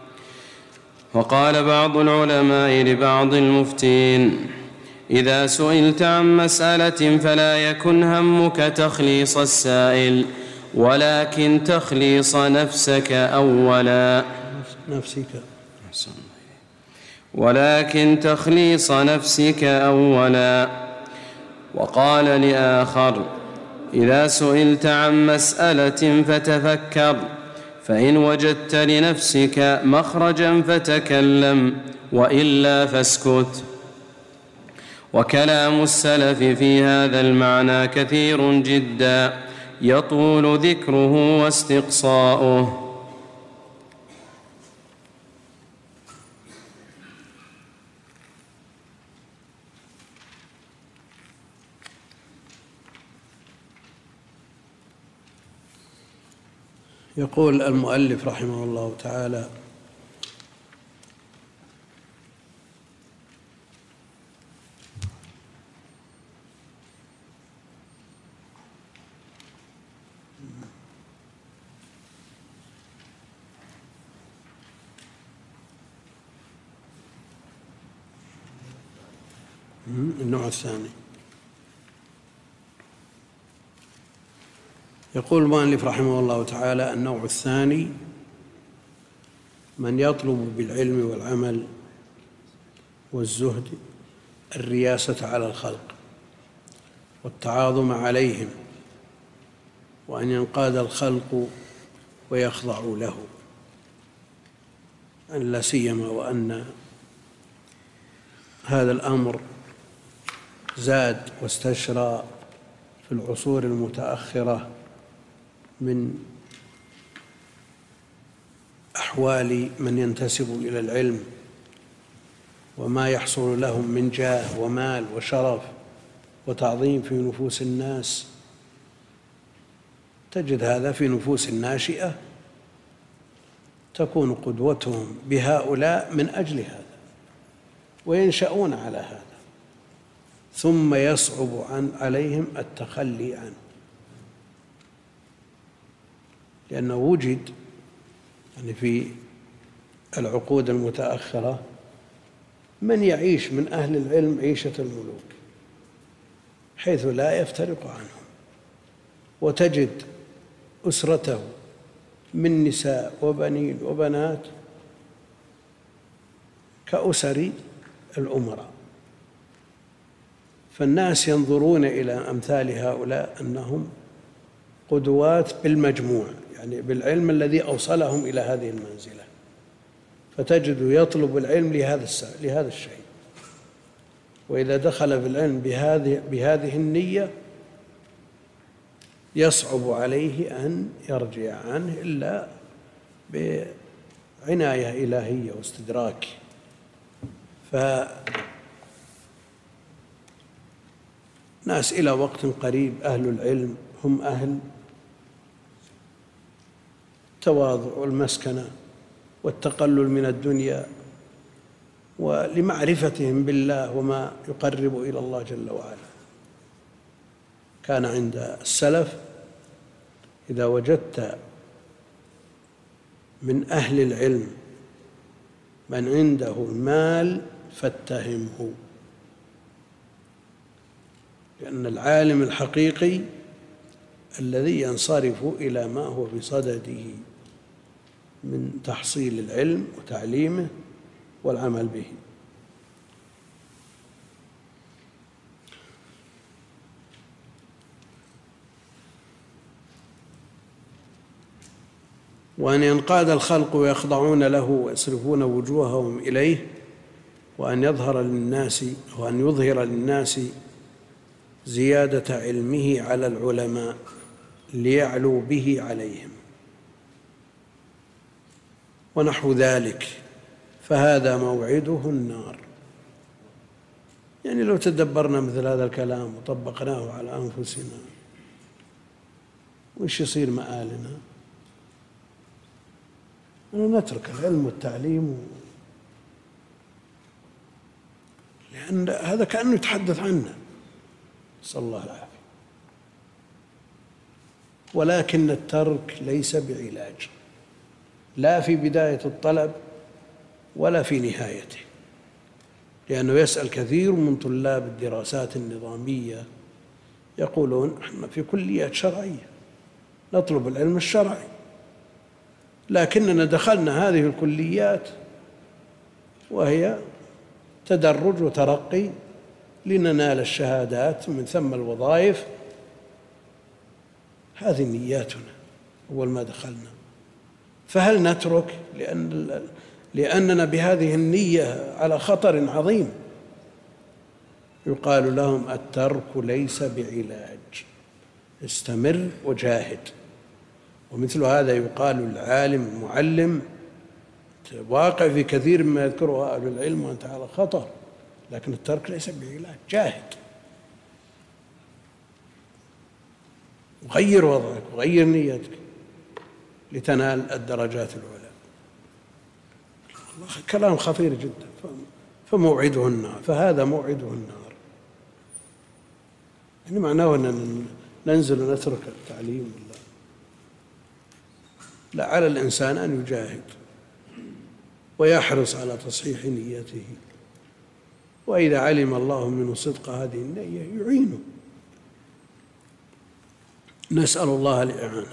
وقال بعض العلماء لبعض المفتين: إذا سئلت عن مسألة فلا يكن همك تخليص السائل، ولكن تخليص نفسك أولا وقال لآخر: إذا سئلت عن مسألة فتفكر، فإن وجدت لنفسك مخرجا فتكلم، وإلا فاسكت. وكلام السلف في هذا المعنى كثير جدا، يطول ذكره واستقصاؤه. يقول المؤلف رحمه الله تعالى: النوع الثاني. يقول المؤلف رحمه الله تعالى: النوع الثاني من يطلب بالعلم والعمل والزهد الرياسة على الخلق والتعاظم عليهم، وأن ينقاد الخلق ويخضعوا له، لا سيما وأن هذا الأمر زاد واستشرى في العصور المتأخرة من أحوال من ينتسب إلى العلم وما يحصل لهم من جاه ومال وشرف وتعظيم في نفوس الناس. تجد هذا في نفوس الناشئة تكون قدوتهم بهؤلاء من أجل هذا، وينشأون على هذا، ثم يصعب عليهم التخلي عنه، لأنه وجد يعني في العقود المتأخرة من يعيش من أهل العلم عيشة الملوك حيث لا يفترق عنهم، وتجد أسرته من نساء وبنين وبنات كأسر الأمراء. فالناس ينظرون إلى أمثال هؤلاء أنهم قدوات بالمجموع، يعني بالعلم الذي أوصلهم إلى هذه المنزلة، فتجد يطلب العلم لهذا الشيء، وإذا دخل في العلم بهذه النية يصعب عليه أن يرجع عنه إلا بعناية إلهية واستدراك. فناس إلى وقت قريب أهل العلم هم أهل التواضع والمسكنة والتقلل من الدنيا، ولمعرفتهم بالله وما يقرب إلى الله جل وعلا. كان عند السلف إذا وجدت من أهل العلم من عنده المال فاتهمه، لأن العالم الحقيقي الذي ينصرف إلى ما هو بصدده من تحصيل العلم وتعليمه والعمل به. وأن ينقاد الخلق ويخضعون له ويصرفون وجوههم إليه، وأن يظهر للناس زيادة علمه على العلماء ليعلو به عليهم ونحو ذلك، فهذا موعده النار. يعني لو تدبرنا مثل هذا الكلام وطبقناه على أنفسنا وإيش يصير مآلنا؟ أن نترك العلم والتعليم، لأن هذا كأنه يتحدث عنا، نسأل الله العافية. ولكن الترك ليس بعلاج، لا في بداية الطلب ولا في نهايته، لأنه يسأل كثير من طلاب الدراسات النظامية يقولون احنا في كليات شرعية نطلب العلم الشرعي، لكننا دخلنا هذه الكليات وهي تدرج وترقي لننال الشهادات ومن ثم الوظائف. هذه نياتنا أول ما دخلنا، فهل نترك لأننا بهذه النية على خطر عظيم؟ يقال لهم الترك ليس بعلاج، استمر وجاهد. ومثل هذا يقال العالم المعلم واقع في كثير مما يذكره أهل العلم وأنت على خطر، لكن الترك ليس بعلاج، جاهد وغير وضعك وغير نيتك لتنال الدرجات العلى. كلام خطير جدا. فموعده النار، فهذا موعده النار، يعني معناه أن ننزل ونترك التعليم. لا، على الإنسان أن يجاهد ويحرص على تصحيح نيته، وإذا علم الله منه صدق هذه النية يعينه. نسأل الله الإعانة،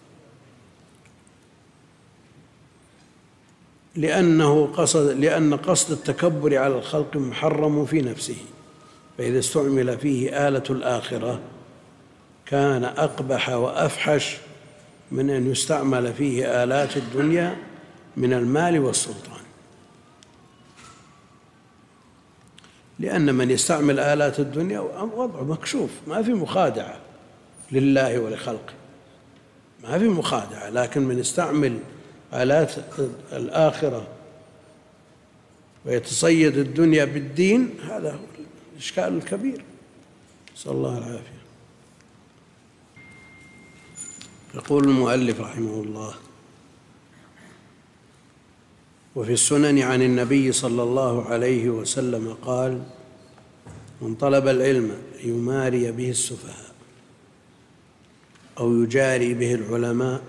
لأن قصد التكبر على الخلق محرم في نفسه، فإذا استعمل فيه آلة الآخرة كان أقبح وأفحش من أن يستعمل فيه آلات الدنيا من المال والسلطان. لأن من يستعمل آلات الدنيا وضعه مكشوف، ما في مخادعة لله ولخلقه، ما في مخادعة. لكن من يستعمل آلات الآخرة ويتصيد الدنيا بالدين، هذا هو الإشكال الكبير، نسأل الله العافية. يقول المؤلف رحمه الله: وفي السنن عن النبي صلى الله عليه وسلم قال: من طلب العلم يماري به السفهاء أو يجاري به العلماء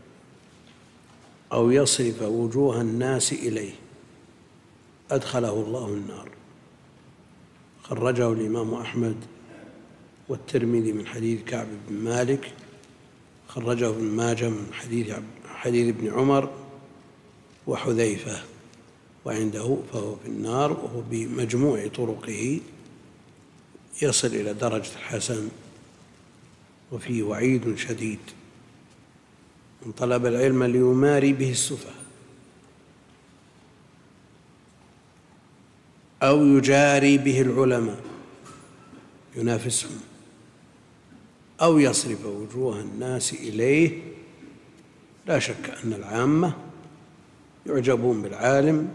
أو يصرف وجوه الناس إليه أدخله الله النار. خرجه الإمام أحمد والترمذي من حديث كعب بن مالك، خرجه ابن ماجه من حديث ابن عمر وحذيفة، وعنده فهو في النار، وهو بمجموع طرقه يصل إلى درجة الحسن، وفيه وعيد شديد. من طلب العلم ليماري به السفهاء أو يجاري به العلماء ينافسهم أو يصرف وجوه الناس إليه. لا شك أن العامة يعجبون بالعالم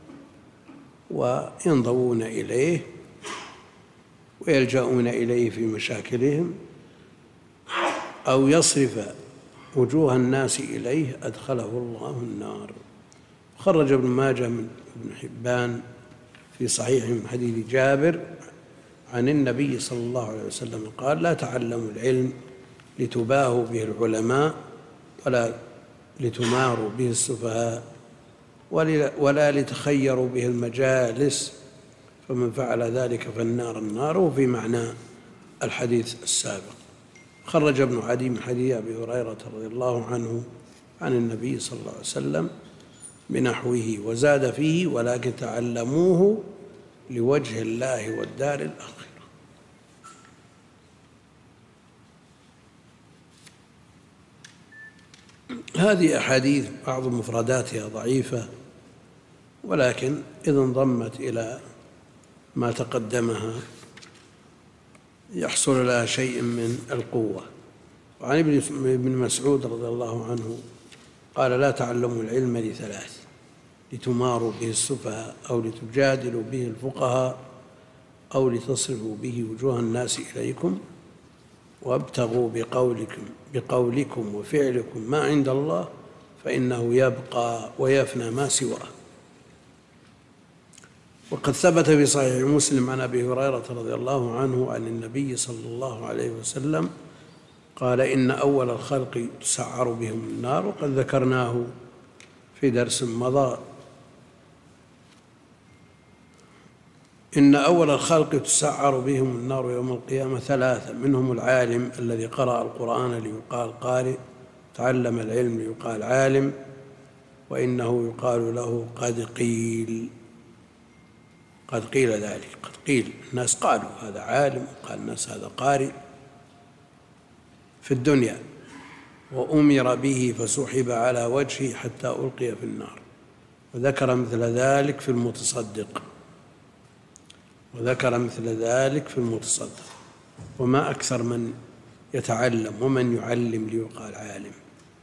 وينضوون إليه ويلجأون إليه في مشاكلهم، أو يصرف وجوه الناس إليه أدخله الله النار. خرج ابن ماجه من ابن حبان في صحيح من حديث جابر عن النبي صلى الله عليه وسلم قال: لا تعلموا العلم لتباهوا به العلماء ولا لتماروا به السفهاء ولا لتخيروا به المجالس، فمن فعل ذلك فالنار النار. وفي معنى الحديث السابق. خرج ابن عدي من حديث أبي هريرة رضي الله عنه عن النبي صلى الله عليه وسلم بنحوه، وزاد فيه: ولكن تعلموه لوجه الله والدار الآخرة. هذه أحاديث بعض مفرداتها ضعيفة، ولكن إذا انضمت إلى ما تقدمها يحصل لها شيء من القوة. وعن ابن مسعود رضي الله عنه قال: لا تعلموا العلم لثلاث: لتماروا به السفهاء أو لتجادلوا به الفقهاء أو لتصرفوا به وجوه الناس إليكم، وابتغوا بقولكم وفعلكم ما عند الله، فإنه يبقى ويفنى ما سواه. وقد ثبت في صحيح مسلم عن أبي هريرة رضي الله عنه عن النبي صلى الله عليه وسلم قال: إن أول الخلق تسعر بهم النار، وقد ذكرناه في درس مضى. إن أول الخلق تسعر بهم النار يوم القيامة ثلاثة: منهم العالم الذي قرأ القرآن ليقال قارئ، تعلم العلم ليقال عالم، وإنه يقال له قد قيل. قد قيل ذلك، قد قيل، الناس قالوا هذا عالم، وقال الناس هذا قارئ في الدنيا، وأمر به فسحب على وجهه حتى ألقي في النار. وذكر مثل ذلك في المتصدق، وذكر مثل ذلك في المتصدق. وما أكثر من يتعلم ومن يعلم ليقال عالم.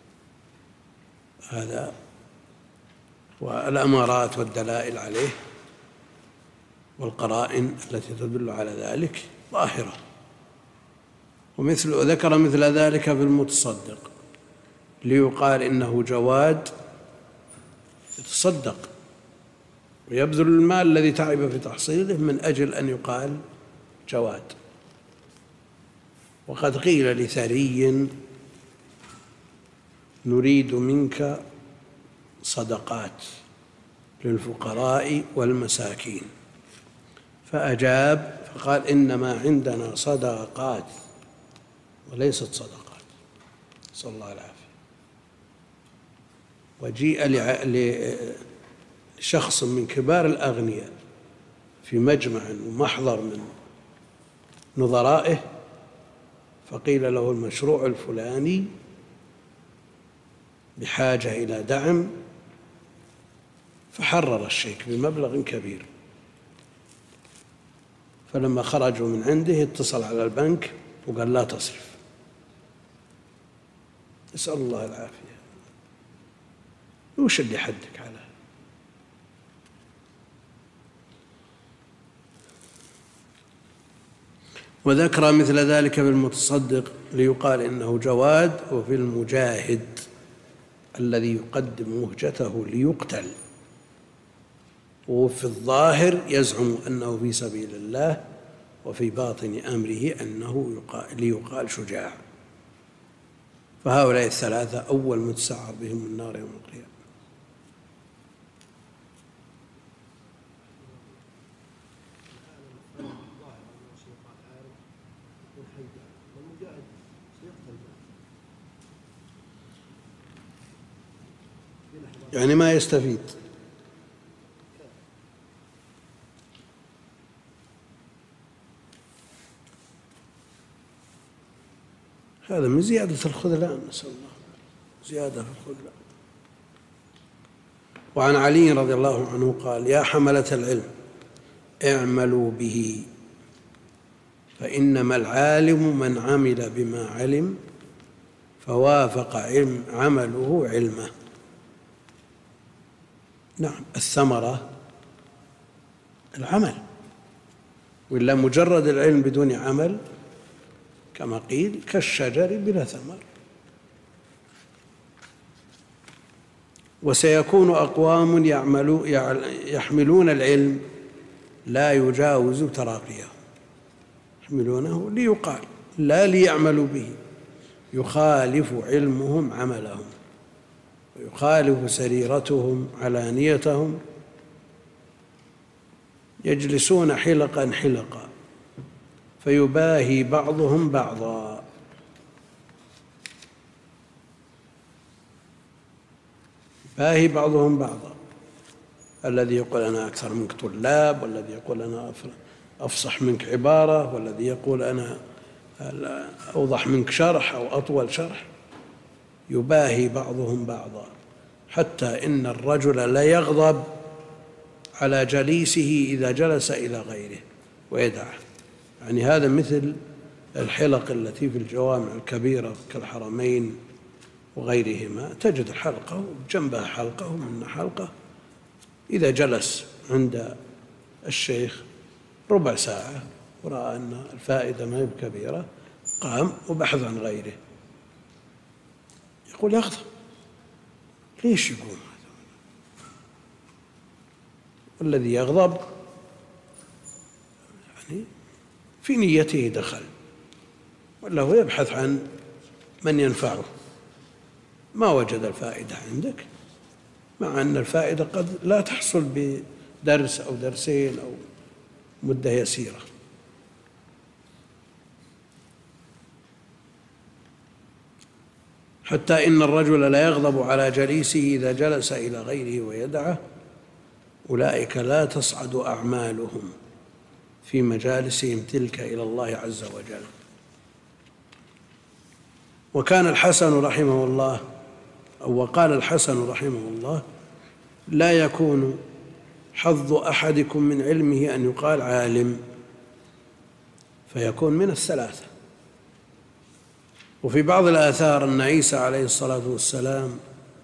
هذا، والأمارات والدلائل عليه والقرائن التي تدل على ذلك ظاهرة. وذكر مثل ذلك في المتصدق ليقال إنه جواد يتصدق ويبذل المال الذي تعب في تحصيله من أجل أن يقال جواد. وقد قيل لثري نريد منك صدقات للفقراء والمساكين، فأجاب فقال إنما عندنا صدقات وليست صدقات، نسأل الله العافية. وجيء لشخص من كبار الأغنياء في مجمع ومحضر من نظرائه، فقيل له المشروع الفلاني بحاجة إلى دعم، فحرر الشيك بمبلغ كبير. فلما خرجوا من عنده اتصل على البنك وقال لا تصرف، نسأل الله العافية. وش اللي حدك على؟ وذكر مثل ذلك في المتصدق ليقال إنه جواد، وفي المجاهد الذي يقدم مهجته ليقتل، وفي الظاهر يزعم أنه في سبيل الله، وفي باطن أمره أنه ليقال شجاع. فهؤلاء الثلاثة أول من تسعر بهم النار يوم القيامة. يعني ما يستفيد. هذا من زيادة الخذلان، نسأل الله، زيادة في الخذلان. وعن علي رضي الله عنه قال: يا حملة العلم اعملوا به، فإنما العالم من عمل بما علم فوافق عمله علمه. نعم، الثمرة العمل، وإلا مجرد العلم بدون عمل كما قيل كالشجر بلا ثمر. وسيكون أقوام يحملون العلم لا يجاوز تراقيهم، يحملونه ليقال لا ليعملوا به، يخالف علمهم عملهم، ويخالف سريرتهم علانيتهم، يجلسون حلقا حلقا فيباهي بعضهم بعضا. يباهي بعضهم بعضا، الذي يقول أنا أكثر منك طلاب، والذي يقول أنا أفصح منك عبارة، والذي يقول أنا أوضح منك شرح أو أطول شرح. يباهي بعضهم بعضا، حتى إن الرجل لا يغضب على جليسه إذا جلس إلى غيره ويدعه. يعني هذا مثل الحلق التي في الجوامع الكبيرة كالحرمين وغيرهما، تجد حلقة وجنبها حلقة ومنها حلقة، إذا جلس عند الشيخ ربع ساعة ورأى أن الفائدة ما هي كبيرة قام وبحث عن غيره، يقول يغضب، ليش يقوم هذا؟ والذي يغضب يعني في نيته دخل، ولا هو يبحث عن من ينفعه، ما وجد الفائدة عندك، مع أن الفائدة قد لا تحصل بدرس أو درسين أو مدة يسيرة. حتى إن الرجل لا يغضب على جليسه إذا جلس إلى غيره ويدعه، أولئك لا تصعد أعمالهم في مجالسهم تلك إلى الله عز وجل. وكان الحسن رحمه الله وقال الحسن رحمه الله: لا يكون حظ أحدكم من علمه أن يقال عالم، فيكون من الثلاثة. وفي بعض الآثار أن عيسى عليه الصلاة والسلام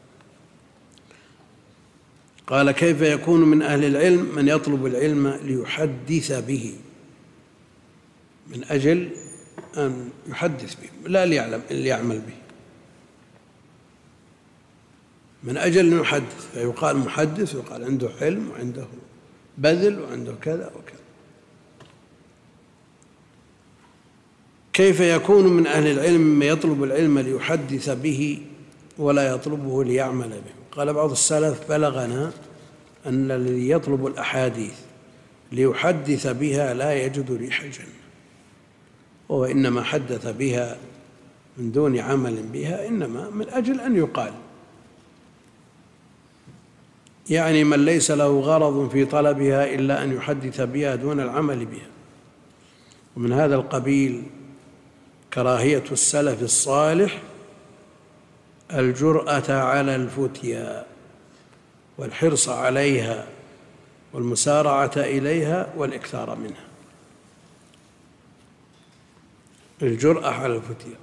قال: كيف يكون من أهل العلم من يطلب العلم ليحدث به، من أجل أن يحدث به لا ليعمل به، من أجل أن يحدث، فيقال محدث ويقال عنده علم وعنده بذل وعنده كذا وكذا. كيف يكون من أهل العلم من يطلب العلم ليحدث به ولا يطلبه ليعمل به؟ قال بعض السلف: بلغنا أن الذي يطلب الأحاديث ليحدث بها لا يجد ريح الجنة، وهو إنما حدث بها من دون عمل بها إنما من أجل أن يقال، يعني من ليس له غرض في طلبها إلا أن يحدث بها دون العمل بها. ومن هذا القبيل كراهية السلف الصالح الجرأة على الفتيا والحرص عليها والمسارعة إليها والإكثار منها. الجرأة على الفتيا،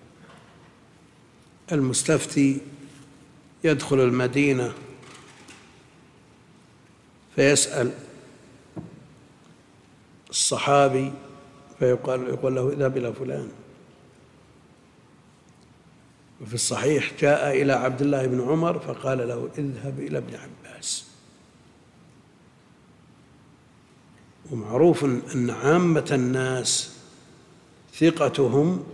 المستفتي يدخل المدينة فيسأل الصحابي فيقول له: اذهب إلى فلان. وفي الصحيح جاء إلى عبد الله بن عمر فقال له: اذهب إلى ابن عباس. ومعروف أن عامة الناس ثقتهم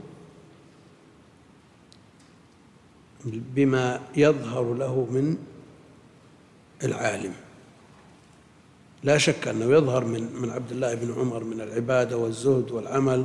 بما يظهر له من العالم، لا شك أنه يظهر من عبد الله بن عمر من العبادة والزهد والعمل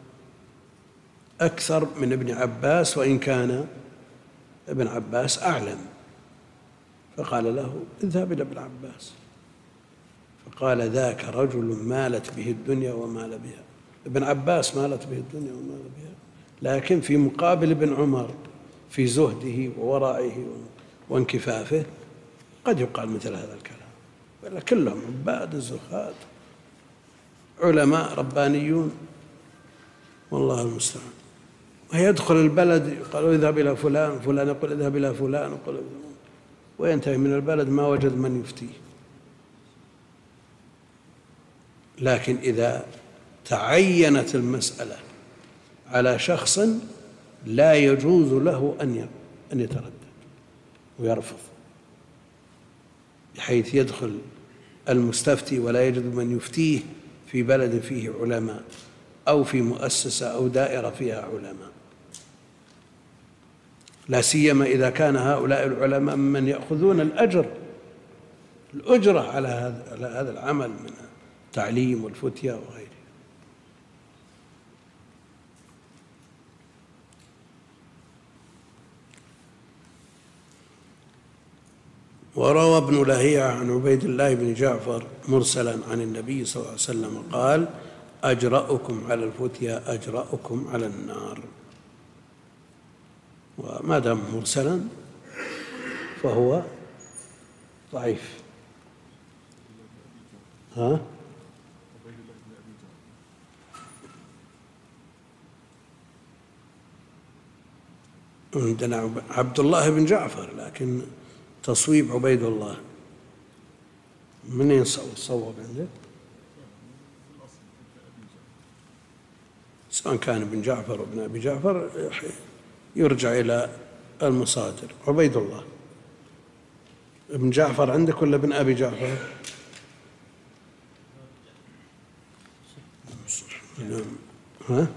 أكثر من ابن عباس، وإن كان ابن عباس أعلم. فقال له: اذهب إلى ابن عباس. فقال: ذاك رجل مالت به الدنيا ومال بها. ابن عباس مالت به الدنيا ومال بها، لكن في مقابل ابن عمر في زهده وورعه وانكفافه قد يقال مثل هذا الكلام، ولا كلهم عباد الزهاد علماء ربانيون، والله المستعان. ويدخل البلد قالوا: اذهب إلى فلان، فلان يقول: اذهب إلى فلان، يقول، وينتهي من البلد ما وجد من يفتيه. لكن إذا تعينت المسألة على شخص لا يجوز له أن يتردد ويرفض، بحيث يدخل المستفتي ولا يجد من يفتيه في بلد فيه علماء أو في مؤسسة أو دائرة فيها علماء، لا سيما إذا كان هؤلاء العلماء ممن يأخذون الأجرة على هذا العمل من التعليم والفتيا وغيره. وروى ابن لهيعة عن عبيد الله بن جعفر مرسلا عن النبي صلى الله عليه وسلم قال: أجرأكم على الفتيا أجرأكم على النار. وما دام مرسلا فهو ضعيف. عندنا عبد الله بن جعفر، لكن تصويب عبيد الله. من يصوب عنده؟ سواء كان ابن جعفر وابن أبي جعفر يرجع إلى المصادر. عبيد الله ابن جعفر عندك ولا ابن أبي جعفر؟ ها؟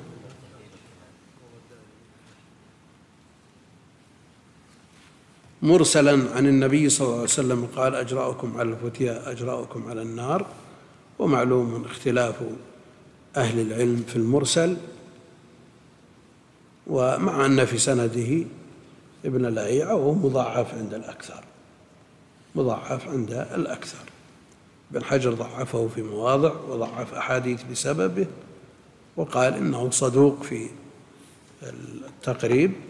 مرسلا عن النبي صلى الله عليه وسلم قال: أجرأكم على الفتيا أجرأكم على النار. ومعلوم اختلاف أهل العلم في المرسل، ومع أن في سنده ابن لهيعة، وهو مضاعف عند الأكثر، مضاعف عند الأكثر. ابن حجر ضعفه في مواضع وضعف أحاديث بسببه، وقال إنه صدوق في التقريب.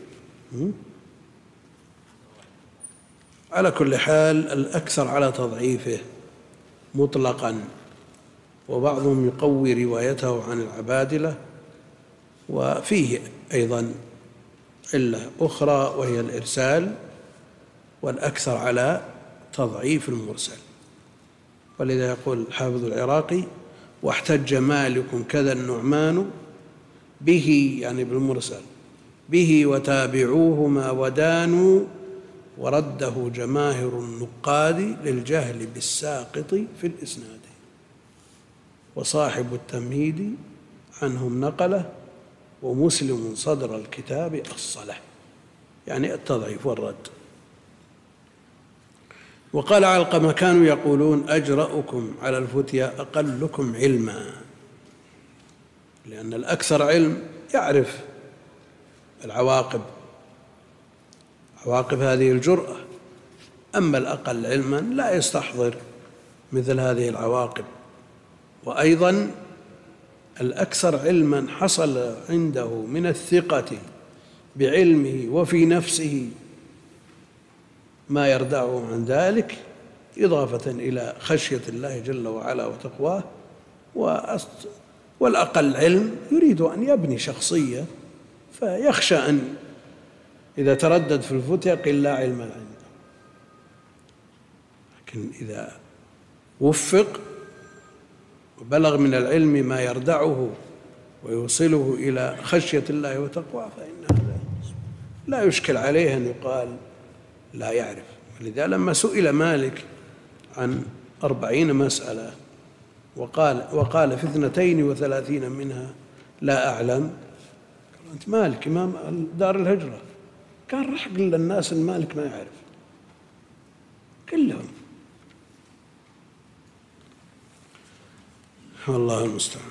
على كل حال الأكثر على تضعيفه مطلقا، وبعضهم يقوي روايته عن العبادلة، وفيه أيضا علة أخرى وهي الإرسال، والأكثر على تضعيف المرسل. ولذا يقول الحافظ العراقي: واحتج مالك كذا النعمان به، يعني بالمرسل، به وتابعوهما ودانوا، ورده جماهر النقاد للجهل بالساقط في الإسناد، وصاحب التمهيد عنهم نقله، ومسلم صدر الكتاب أصله، يعني التضعيف والرد. وقال علقمة: كانوا يقولون أجرأكم على الفتيا أقلكم علما، لأن الأكثر علم يعرف العواقب، عواقب هذه الجرأة، أما الأقل علما لا يستحضر مثل هذه العواقب. وأيضا الأكثر علما حصل عنده من الثقة بعلمه وفي نفسه ما يردعه عن ذلك، إضافة إلى خشية الله جل وعلا وتقواه. والأقل علم يريد أن يبني شخصية، فيخشى أن إذا تردد في الفتيا قل لا علم عنده. لكن إذا وفق وبلغ من العلم ما يردعه ويوصله إلى خشية الله وتقواه، فإن هذا لا يشكل عليه أن يقال لا يعرف. ولذا لما سئل مالك عن 40 مسألة وقال في 32 منها لا أعلم، قال: أنت مالك إمام دار الهجرة، كان راح قل للناس إن مالك ما يعرف كلهم. والله المستعان.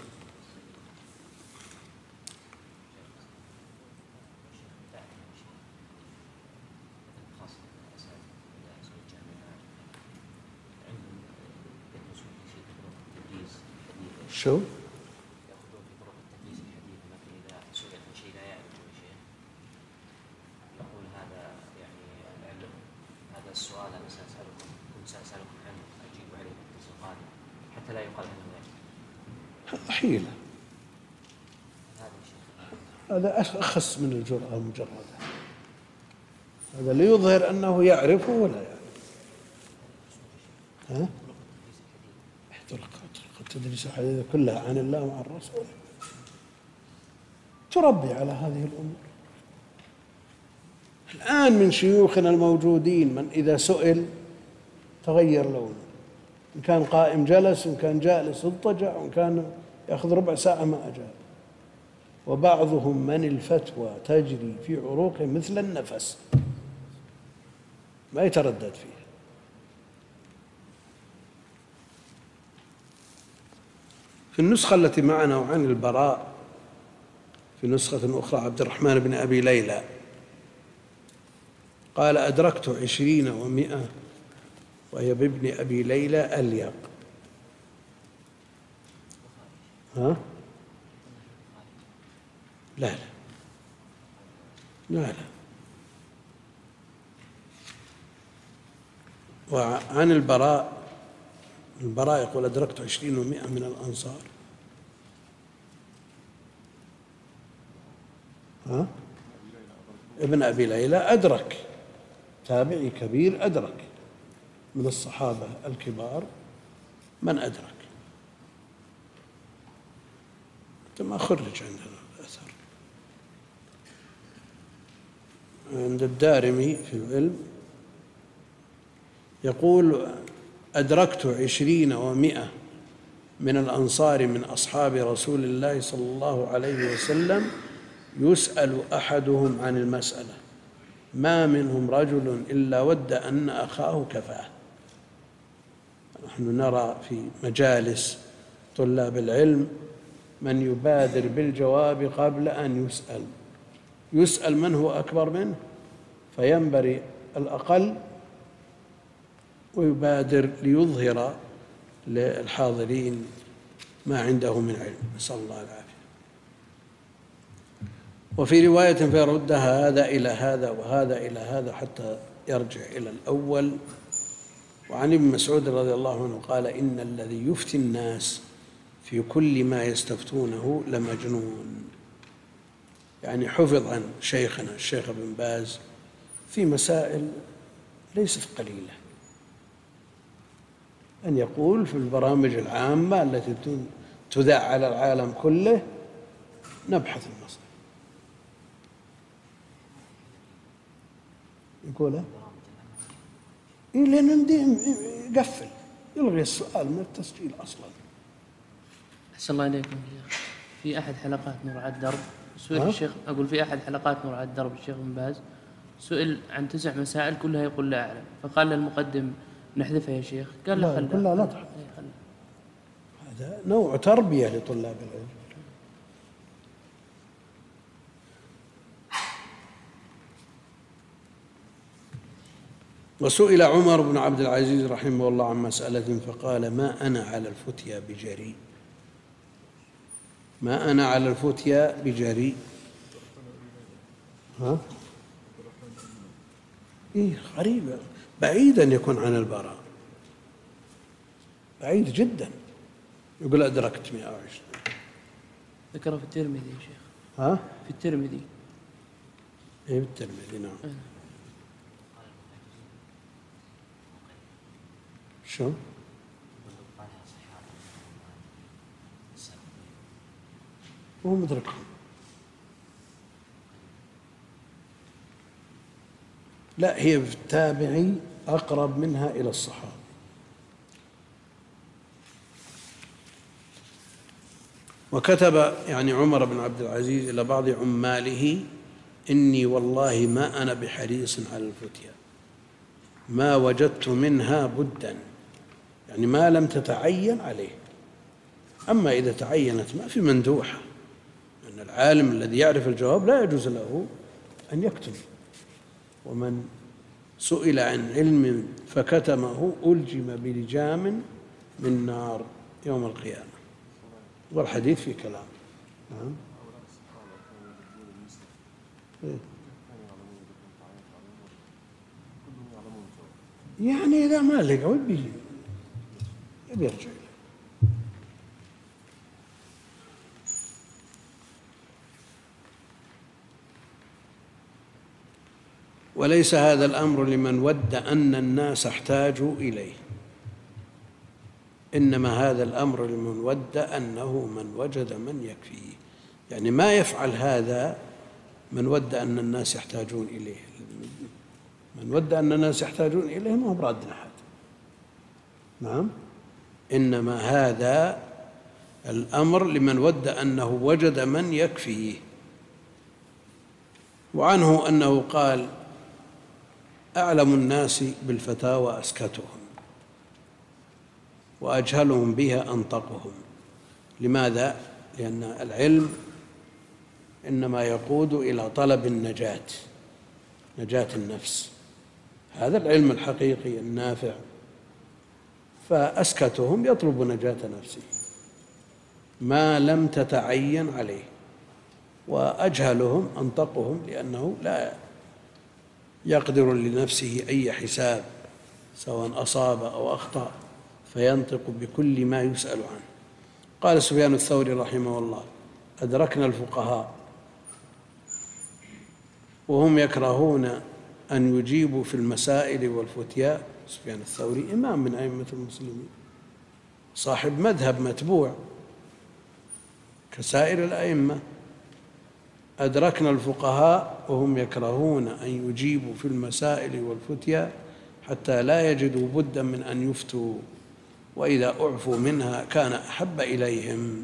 شو؟ يأخذون في طرق التدليس الحديث، مثلا إذا سئل عن شيء لا يعرفه شيء يقول هذا يعني العلم، هذا السؤال أنا سأسألكم، كنت سأسألكم عنه أجيب عليه في الدرس القادم، حتى لا يقال عنه يعرف. هذا حيلة، هذا أخس من الجرأة المجردة، هذا ليظهر أنه يعرفه ولا يعرف. ها؟ طرق التدريس الحديث كلها عن الله وعن الرسول، تربي على هذه الأمور. الآن من شيوخنا الموجودين من إذا سئل تغير لونه، إن كان قائم جلس، إن كان جالس اضطجع، وإن كان يأخذ ربع ساعة ما أجاب. وبعضهم من الفتوى تجري في عروقه مثل النفس، ما يتردد فيها. في النسخة التي معنا وعن البراء، في نسخة أخرى عبد الرحمن بن أبي ليلى قال: أدركت 20 و100، وهي بابن أبي ليلى أليق. ها؟ لا لا لا لا. وعن البراء يقول: أدركت 20 و100 من الأنصار. ها؟ ابن أبي ليلى أدرك، تابعي كبير أدرك من الصحابة الكبار من أدرك. ما خرج عندنا الأثر. عند الدارمي في العلم يقول: أدركت 20 و100 من الأنصار من أصحاب رسول الله صلى الله عليه وسلم، يسأل أحدهم عن المسألة ما منهم رجل إلا ود أن أخاه كفاه. نحن نرى في مجالس طلاب العلم من يبادر بالجواب قبل أن يسأل من هو أكبر منه، فينبري الأقل ويبادر ليظهر للحاضرين ما عنده من علم، نسأل الله العافية. وفي رواية فيرد هذا إلى هذا وهذا إلى هذا حتى يرجع إلى الأول. وعن ابن مسعود رضي الله عنه قال: إن الذي يفتي الناس في كل ما يستفتونه لمجنون. يعني حفظ عن شيخنا الشيخ ابن باز في مسائل ليست قليلة، أن يقول في البرامج العامة التي تذاع على العالم كله: نبحث المصدر. يقوله إيه؟ لأن يقفل، يلغي السؤال من التسجيل أصلا. أحسن الله إليكم يا شيخ. في أحد حلقات نور على الدرب سئل الشيخ، أقول في أحد حلقات نور على الدرب الشيخ ابن باز سئل عن 9 مسائل كلها يقول لا أعلم، فقال للمقدم: نحذفها يا شيخ؟ قال لا، خلها. لا تحذف. هذا نوع تربية لطلاب العلم. وسئل عمر بن عبد العزيز رحمه الله عن مسألة فقال: ما أنا على الفتيا بجريء. ما أنا على الفتيا بجريء. إيه غريبة، بعيد أن يكون عن البراء، بعيد جدا. يقول أدركت 120. ذكره في الترمذي يا شيخ. في الترمذي. إيه بالترمذي، نعم. شو؟ هو مدرك. لا، هي في التابعي أقرب منها إلى الصحابة. وكتب يعني عمر بن عبد العزيز إلى بعض عماله: إني والله ما أنا بحريص على الفتيا، ما وجدت منها بدا، يعني ما لم تتعين عليه. أما إذا تعينت ما في مندوحة، أن العالم الذي يعرف الجواب لا يجوز له أن يكتم. ومن سئل عن علم فكتمه ألجم بلجام من نار يوم القيامة. والحديث في كلام. نعم. يعني إذا ما لقوا يبي يرجع. وليس هذا الأمر لمن ود أن الناس احتاجوا إليه، إنما هذا الأمر لمن ود أنه من وجد من يكفيه. يعني ما يفعل هذا من ود أن الناس يحتاجون إليه. من ود أن الناس يحتاجون إليه ما هو براد أحد. نعم. إنما هذا الأمر لمن ود أنه وجد من يكفيه. وعنه أنه قال: أعلم الناس بالفتاوى أسكتهم، وأجهلهم بها أنطقهم. لماذا؟ لأن العلم إنما يقود إلى طلب النجاة، نجاة النفس، هذا العلم الحقيقي النافع. فأسكتهم يطلب نجاة نفسه ما لم تتعين عليه، وأجهلهم أنطقهم لأنه لا يقدر لنفسه أي حساب سواء أصاب أو أخطأ، فينطق بكل ما يسأل عنه. قال سفيان الثوري رحمه الله: أدركنا الفقهاء وهم يكرهون أن يجيبوا في المسائل والفتيا. سفيان الثوري إمام من أئمة المسلمين، صاحب مذهب متبوع كسائر الأئمة. أدركنا الفقهاء وهم يكرهون أن يجيبوا في المسائل والفتيا حتى لا يجدوا بدا من أن يفتوا، وإذا أعفوا منها كان أحب إليهم.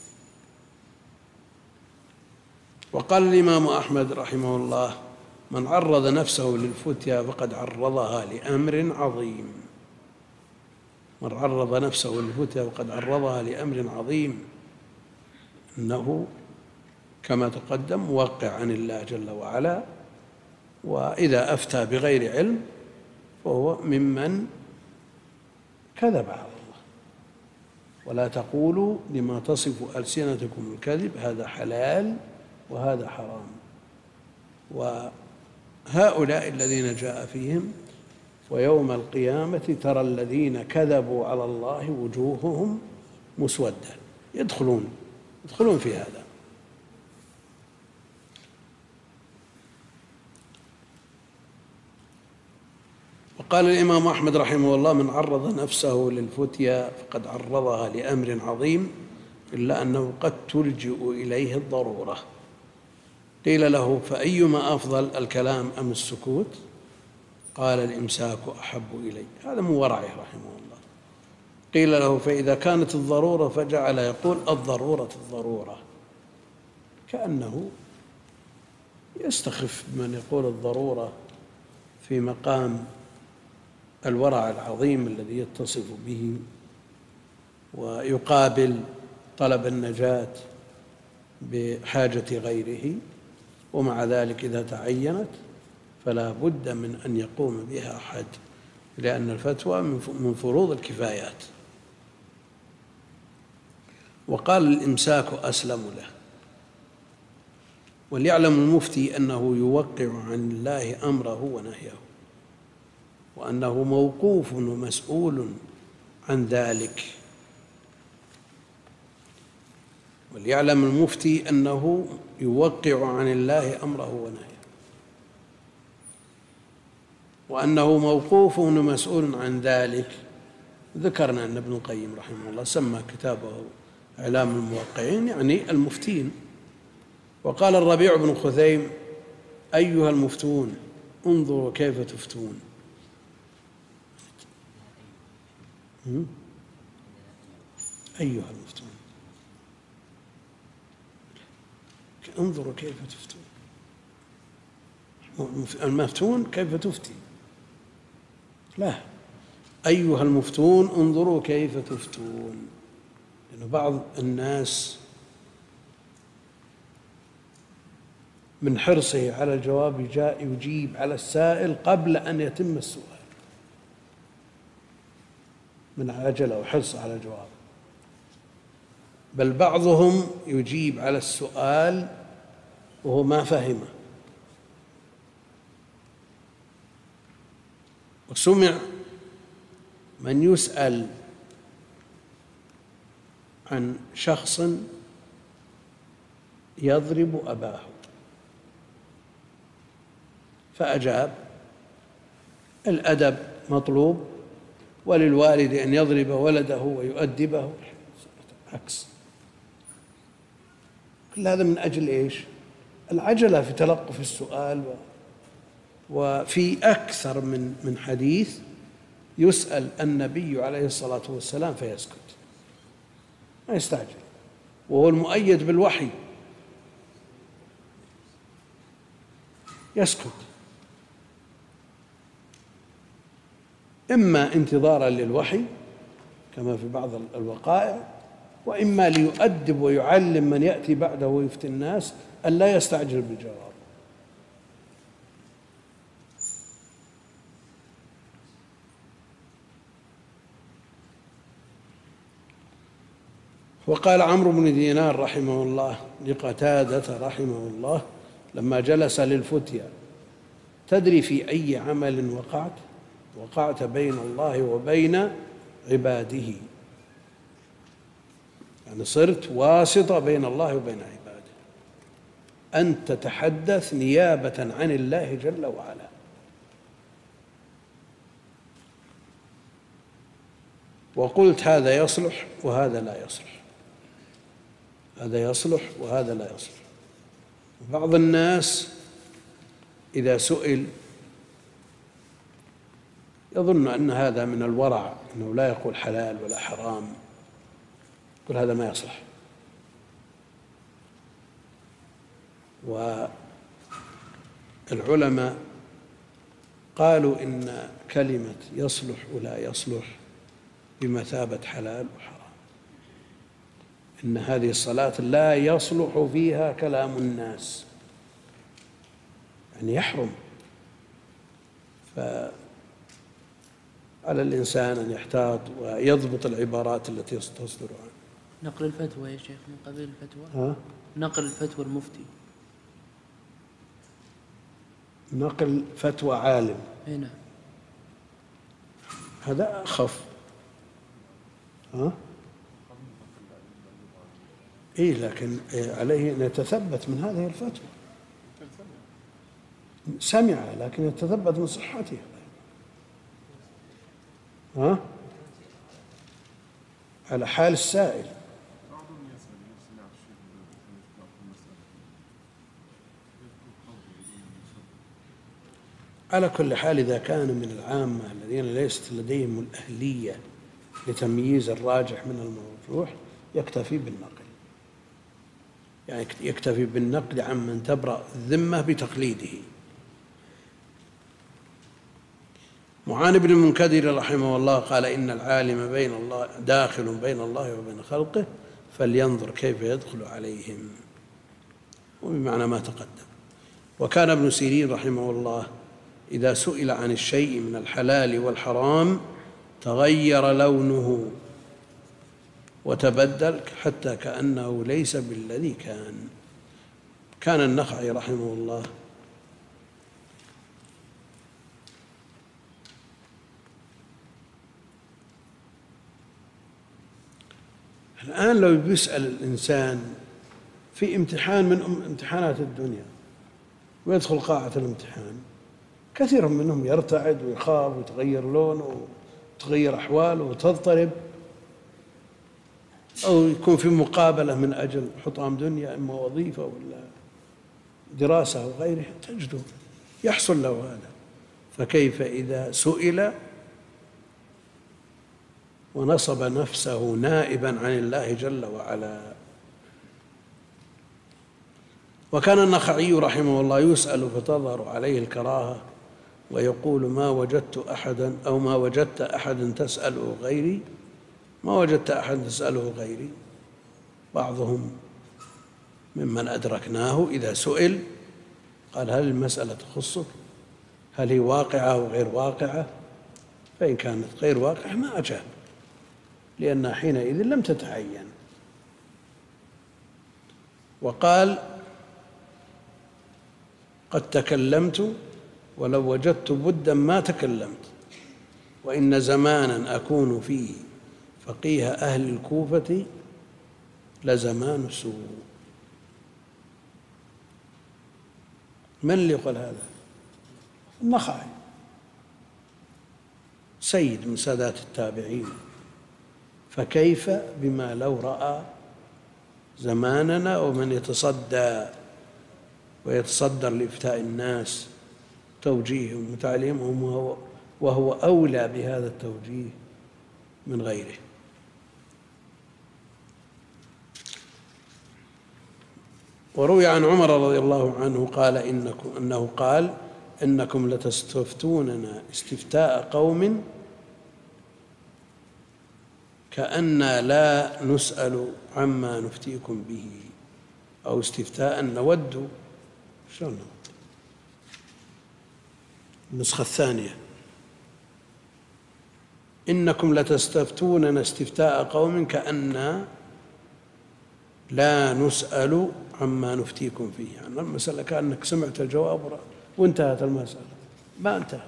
وقال الإمام أحمد رحمه الله: من عرض نفسه للفتيا فقد عرضها لأمر عظيم. من عرض نفسه للفتيا فقد عرضها لأمر عظيم، إنه كما تقدم موقع عن الله جل وعلا، وإذا أفتى بغير علم فهو ممن كذب على الله. ولا تقولوا لما تصف ألسنتكم الكذب هذا حلال وهذا حرام. وهؤلاء الذين جاء فيهم ويوم القيامة ترى الذين كذبوا على الله وجوههم مسودة، يدخلون في هذا. وقال الإمام أحمد رحمه الله: من عرض نفسه للفتيا فقد عرضها لأمر عظيم إلا أنه قد تلجئ إليه الضرورة. قيل له: فأيما أفضل الكلام أم السكوت؟ قال: الإمساك أحب إلي. هذا من ورعه رحمه الله. قيل له: فإذا كانت الضرورة؟ فجعل يقول: الضرورة الضرورة، كأنه يستخف من يقول الضرورة في مقام الورع العظيم الذي يتصف به، ويقابل طلب النجاة بحاجة غيره. ومع ذلك إذا تعينت فلا بد من أن يقوم بها أحد، لأن الفتوى من فروض الكفايات. وقال: الإمساك أسلم له. وليعلم المفتي أنه يوقع عن الله أمره ونهيه، وأنه موقوف ومسؤول عن ذلك. وليعلم المفتي أنه يوقع عن الله أمره ونهيه، وأنه موقوف ومسؤول عن ذلك. ذكرنا أن ابن القيم رحمه الله سمى كتابه إعلام الموقعين، يعني المفتين. وقال الربيع بن خثيم: أيها المفتون انظروا كيف تفتون. أيها المفتون، انظروا كيف تفتون. المفتون كيف تفتي؟ لا، أيها المفتون انظروا كيف تفتون. لأن بعض الناس من حرصه على الجواب يجيب على السائل قبل أن يتم السؤال، من عجلة وحرص على الجواب. بل بعضهم يجيب على السؤال وهو ما فهمه. وسمع من يسأل عن شخص يضرب أباه فأجاب: الأدب مطلوب، وللوالد أن يضرب ولده ويؤدبه. عكس. كل هذا من أجل إيش؟ العجلة في تلقف السؤال. وفي أكثر من حديث يسأل النبي عليه الصلاة والسلام فيسكت، ما يستعجل، وهو المؤيد بالوحي، يسكت، إما انتظارا للوحي كما في بعض الوقائع، وإما ليؤدب ويعلم من يأتي بعده ويفتي الناس أن لا يستعجل بالجواب. وقال عمرو بن دينار رحمه الله لقتادة رحمه الله لما جلس للفتيا: تدري في أي عمل وقعت؟ وقعت بين الله وبين عباده، يعني صرت واسطة بين الله وبين عباده، أن تتحدث نيابة عن الله جل وعلا. وقلت: هذا يصلح وهذا لا يصلح، هذا يصلح وهذا لا يصلح. بعض الناس إذا سئل يظن أن هذا من الورع، أنه لا يقول حلال ولا حرام، يقول هذا ما يصلح. والعلماء قالوا إن كلمة يصلح ولا يصلح بمثابة حلال وحرام. إن هذه الصلاة لا يصلح فيها كلام الناس، يعني يحرم فعلى الإنسان أن يحتاط ويضبط العبارات التي تصدر عنه. نقل الفتوى يا شيخ من قبيل الفتوى. نقل الفتوى المفتي. نقل فتوى عالم. نعم. هذا أخف. لكن عليه أن يتثبت من هذه الفتوى. سمع لكن يتثبت من صحتها. على حال السائل. على كل حال إذا كان من العامة الذين ليست لديهم الأهلية لتمييز الراجح من المرجوح يكتفي بالنقل، يعني يكتفي بالنقل عمن تبرأ الذمة بتقليده. معان بن المنكدر رحمه الله قال: إن العالم بين الله داخل بين الله وبين خلقه فلينظر كيف يدخل عليهم، وبمعنى ما تقدم. وكان ابن سيرين رحمه الله إذا سئل عن الشيء من الحلال والحرام تغير لونه وتبدل حتى كأنه ليس بالذي كان. كان النخعي رحمه الله الآن لو بيسأل الإنسان في امتحان من امتحانات الدنيا ويدخل قاعة الامتحان، كثير منهم يرتعد ويخاف ويتغير لونه وتغير أحواله وتضطرب، أو يكون في مقابلة من أجل حطام دنيا، إما وظيفة ولا دراسة أو غيرها، تجده يحصل له هذا. فكيف إذا سئل ونصب نفسه نائبا عن الله جل وعلا؟ وكان النخعي رحمه الله يسأل فتظهر عليه الكراهة ويقول: ما وجدت أحدا أو ما وجدت أحدا تسأله غيري، ما وجدت أحدا تسأله غيري. بعضهم ممن أدركناه إذا سئل قال: هل المسألة تخصك؟ هل هي واقعة أو غير واقعة؟ فإن كانت غير واقعة ما أجاب، لأنها حينئذ لم تتعين. وقال: قد تكلمت ولو وجدت بدا ما تكلمت، وإن زمانا أكون فيه فقيه أهل الكوفة لزمان سوء. من اللي يقول هذا؟ النخعي، سيد من سادات التابعين. فكيف بما لو رأى زماننا ومن يتصدى ويتصدر لإفتاء الناس توجيههم وتعليمهم وهو أولى بهذا التوجيه من غيره. وروي عن عمر رضي الله عنه قال أنه قال: إنكم لتستفتوننا استفتاء قوم كأننا لا نسأل عما نفتيكم به، أو استفتاء نود. شلون نود؟ النسخة الثانية: إنكم لتستفتوننا استفتاء قوم كأننا لا نسأل عما نفتيكم فيه. يعني المسألة كأنك سمعت الجواب وانتهت المسألة، ما انتهت.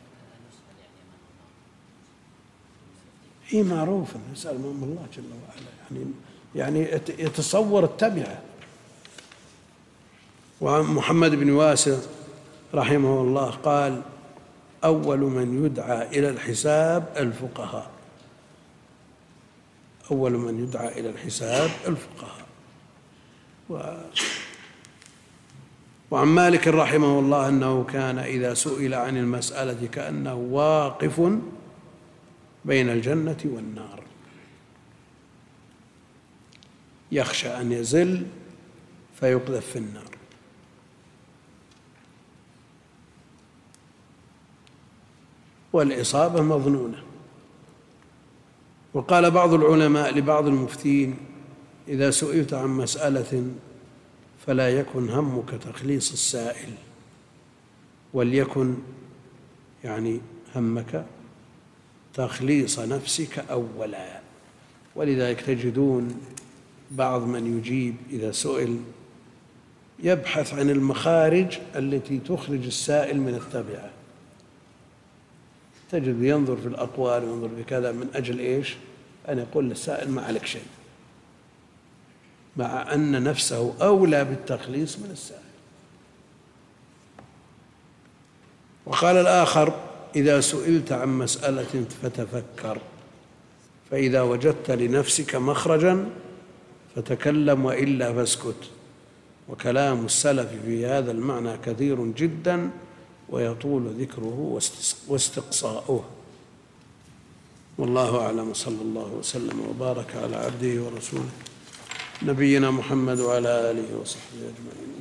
هي معروف نسأل من الله جل وعلا، يعني يتصور التبعة. وعن محمد بن واسع رحمه الله قال: أول من يدعى إلى الحساب الفقهاء. أول من يدعى إلى الحساب الفقهاء. وعن مالك رحمه الله أنه كان إذا سئل عن المسألة كأنه واقف بين الجنة والنار، يخشى أن يزل فيقذف في النار. والإصابة مظنونة. وقال بعض العلماء لبعض المفتين: إذا سئلت عن مسألة فلا يكن همك تخليص السائل، وليكن يعني همك تخليص نفسك أولا. ولذلك تجدون بعض من يجيب إذا سئل يبحث عن المخارج التي تخرج السائل من التبعة، تجد ينظر في الأقوال وينظر في كذا من أجل إيش؟ أن يقول للسائل ما عليك شيء، مع أن نفسه أولى بالتخليص من السائل. وقال الآخر: إذا سئلت عن مسألة فتفكر، فإذا وجدت لنفسك مخرجا فتكلم وإلا فاسكت. وكلام السلف في هذا المعنى كثير جدا ويطول ذكره واستقصاؤه. والله أعلم، صلى الله وسلم وبارك على عبده ورسوله نبينا محمد وعلى آله وصحبه أجمعين.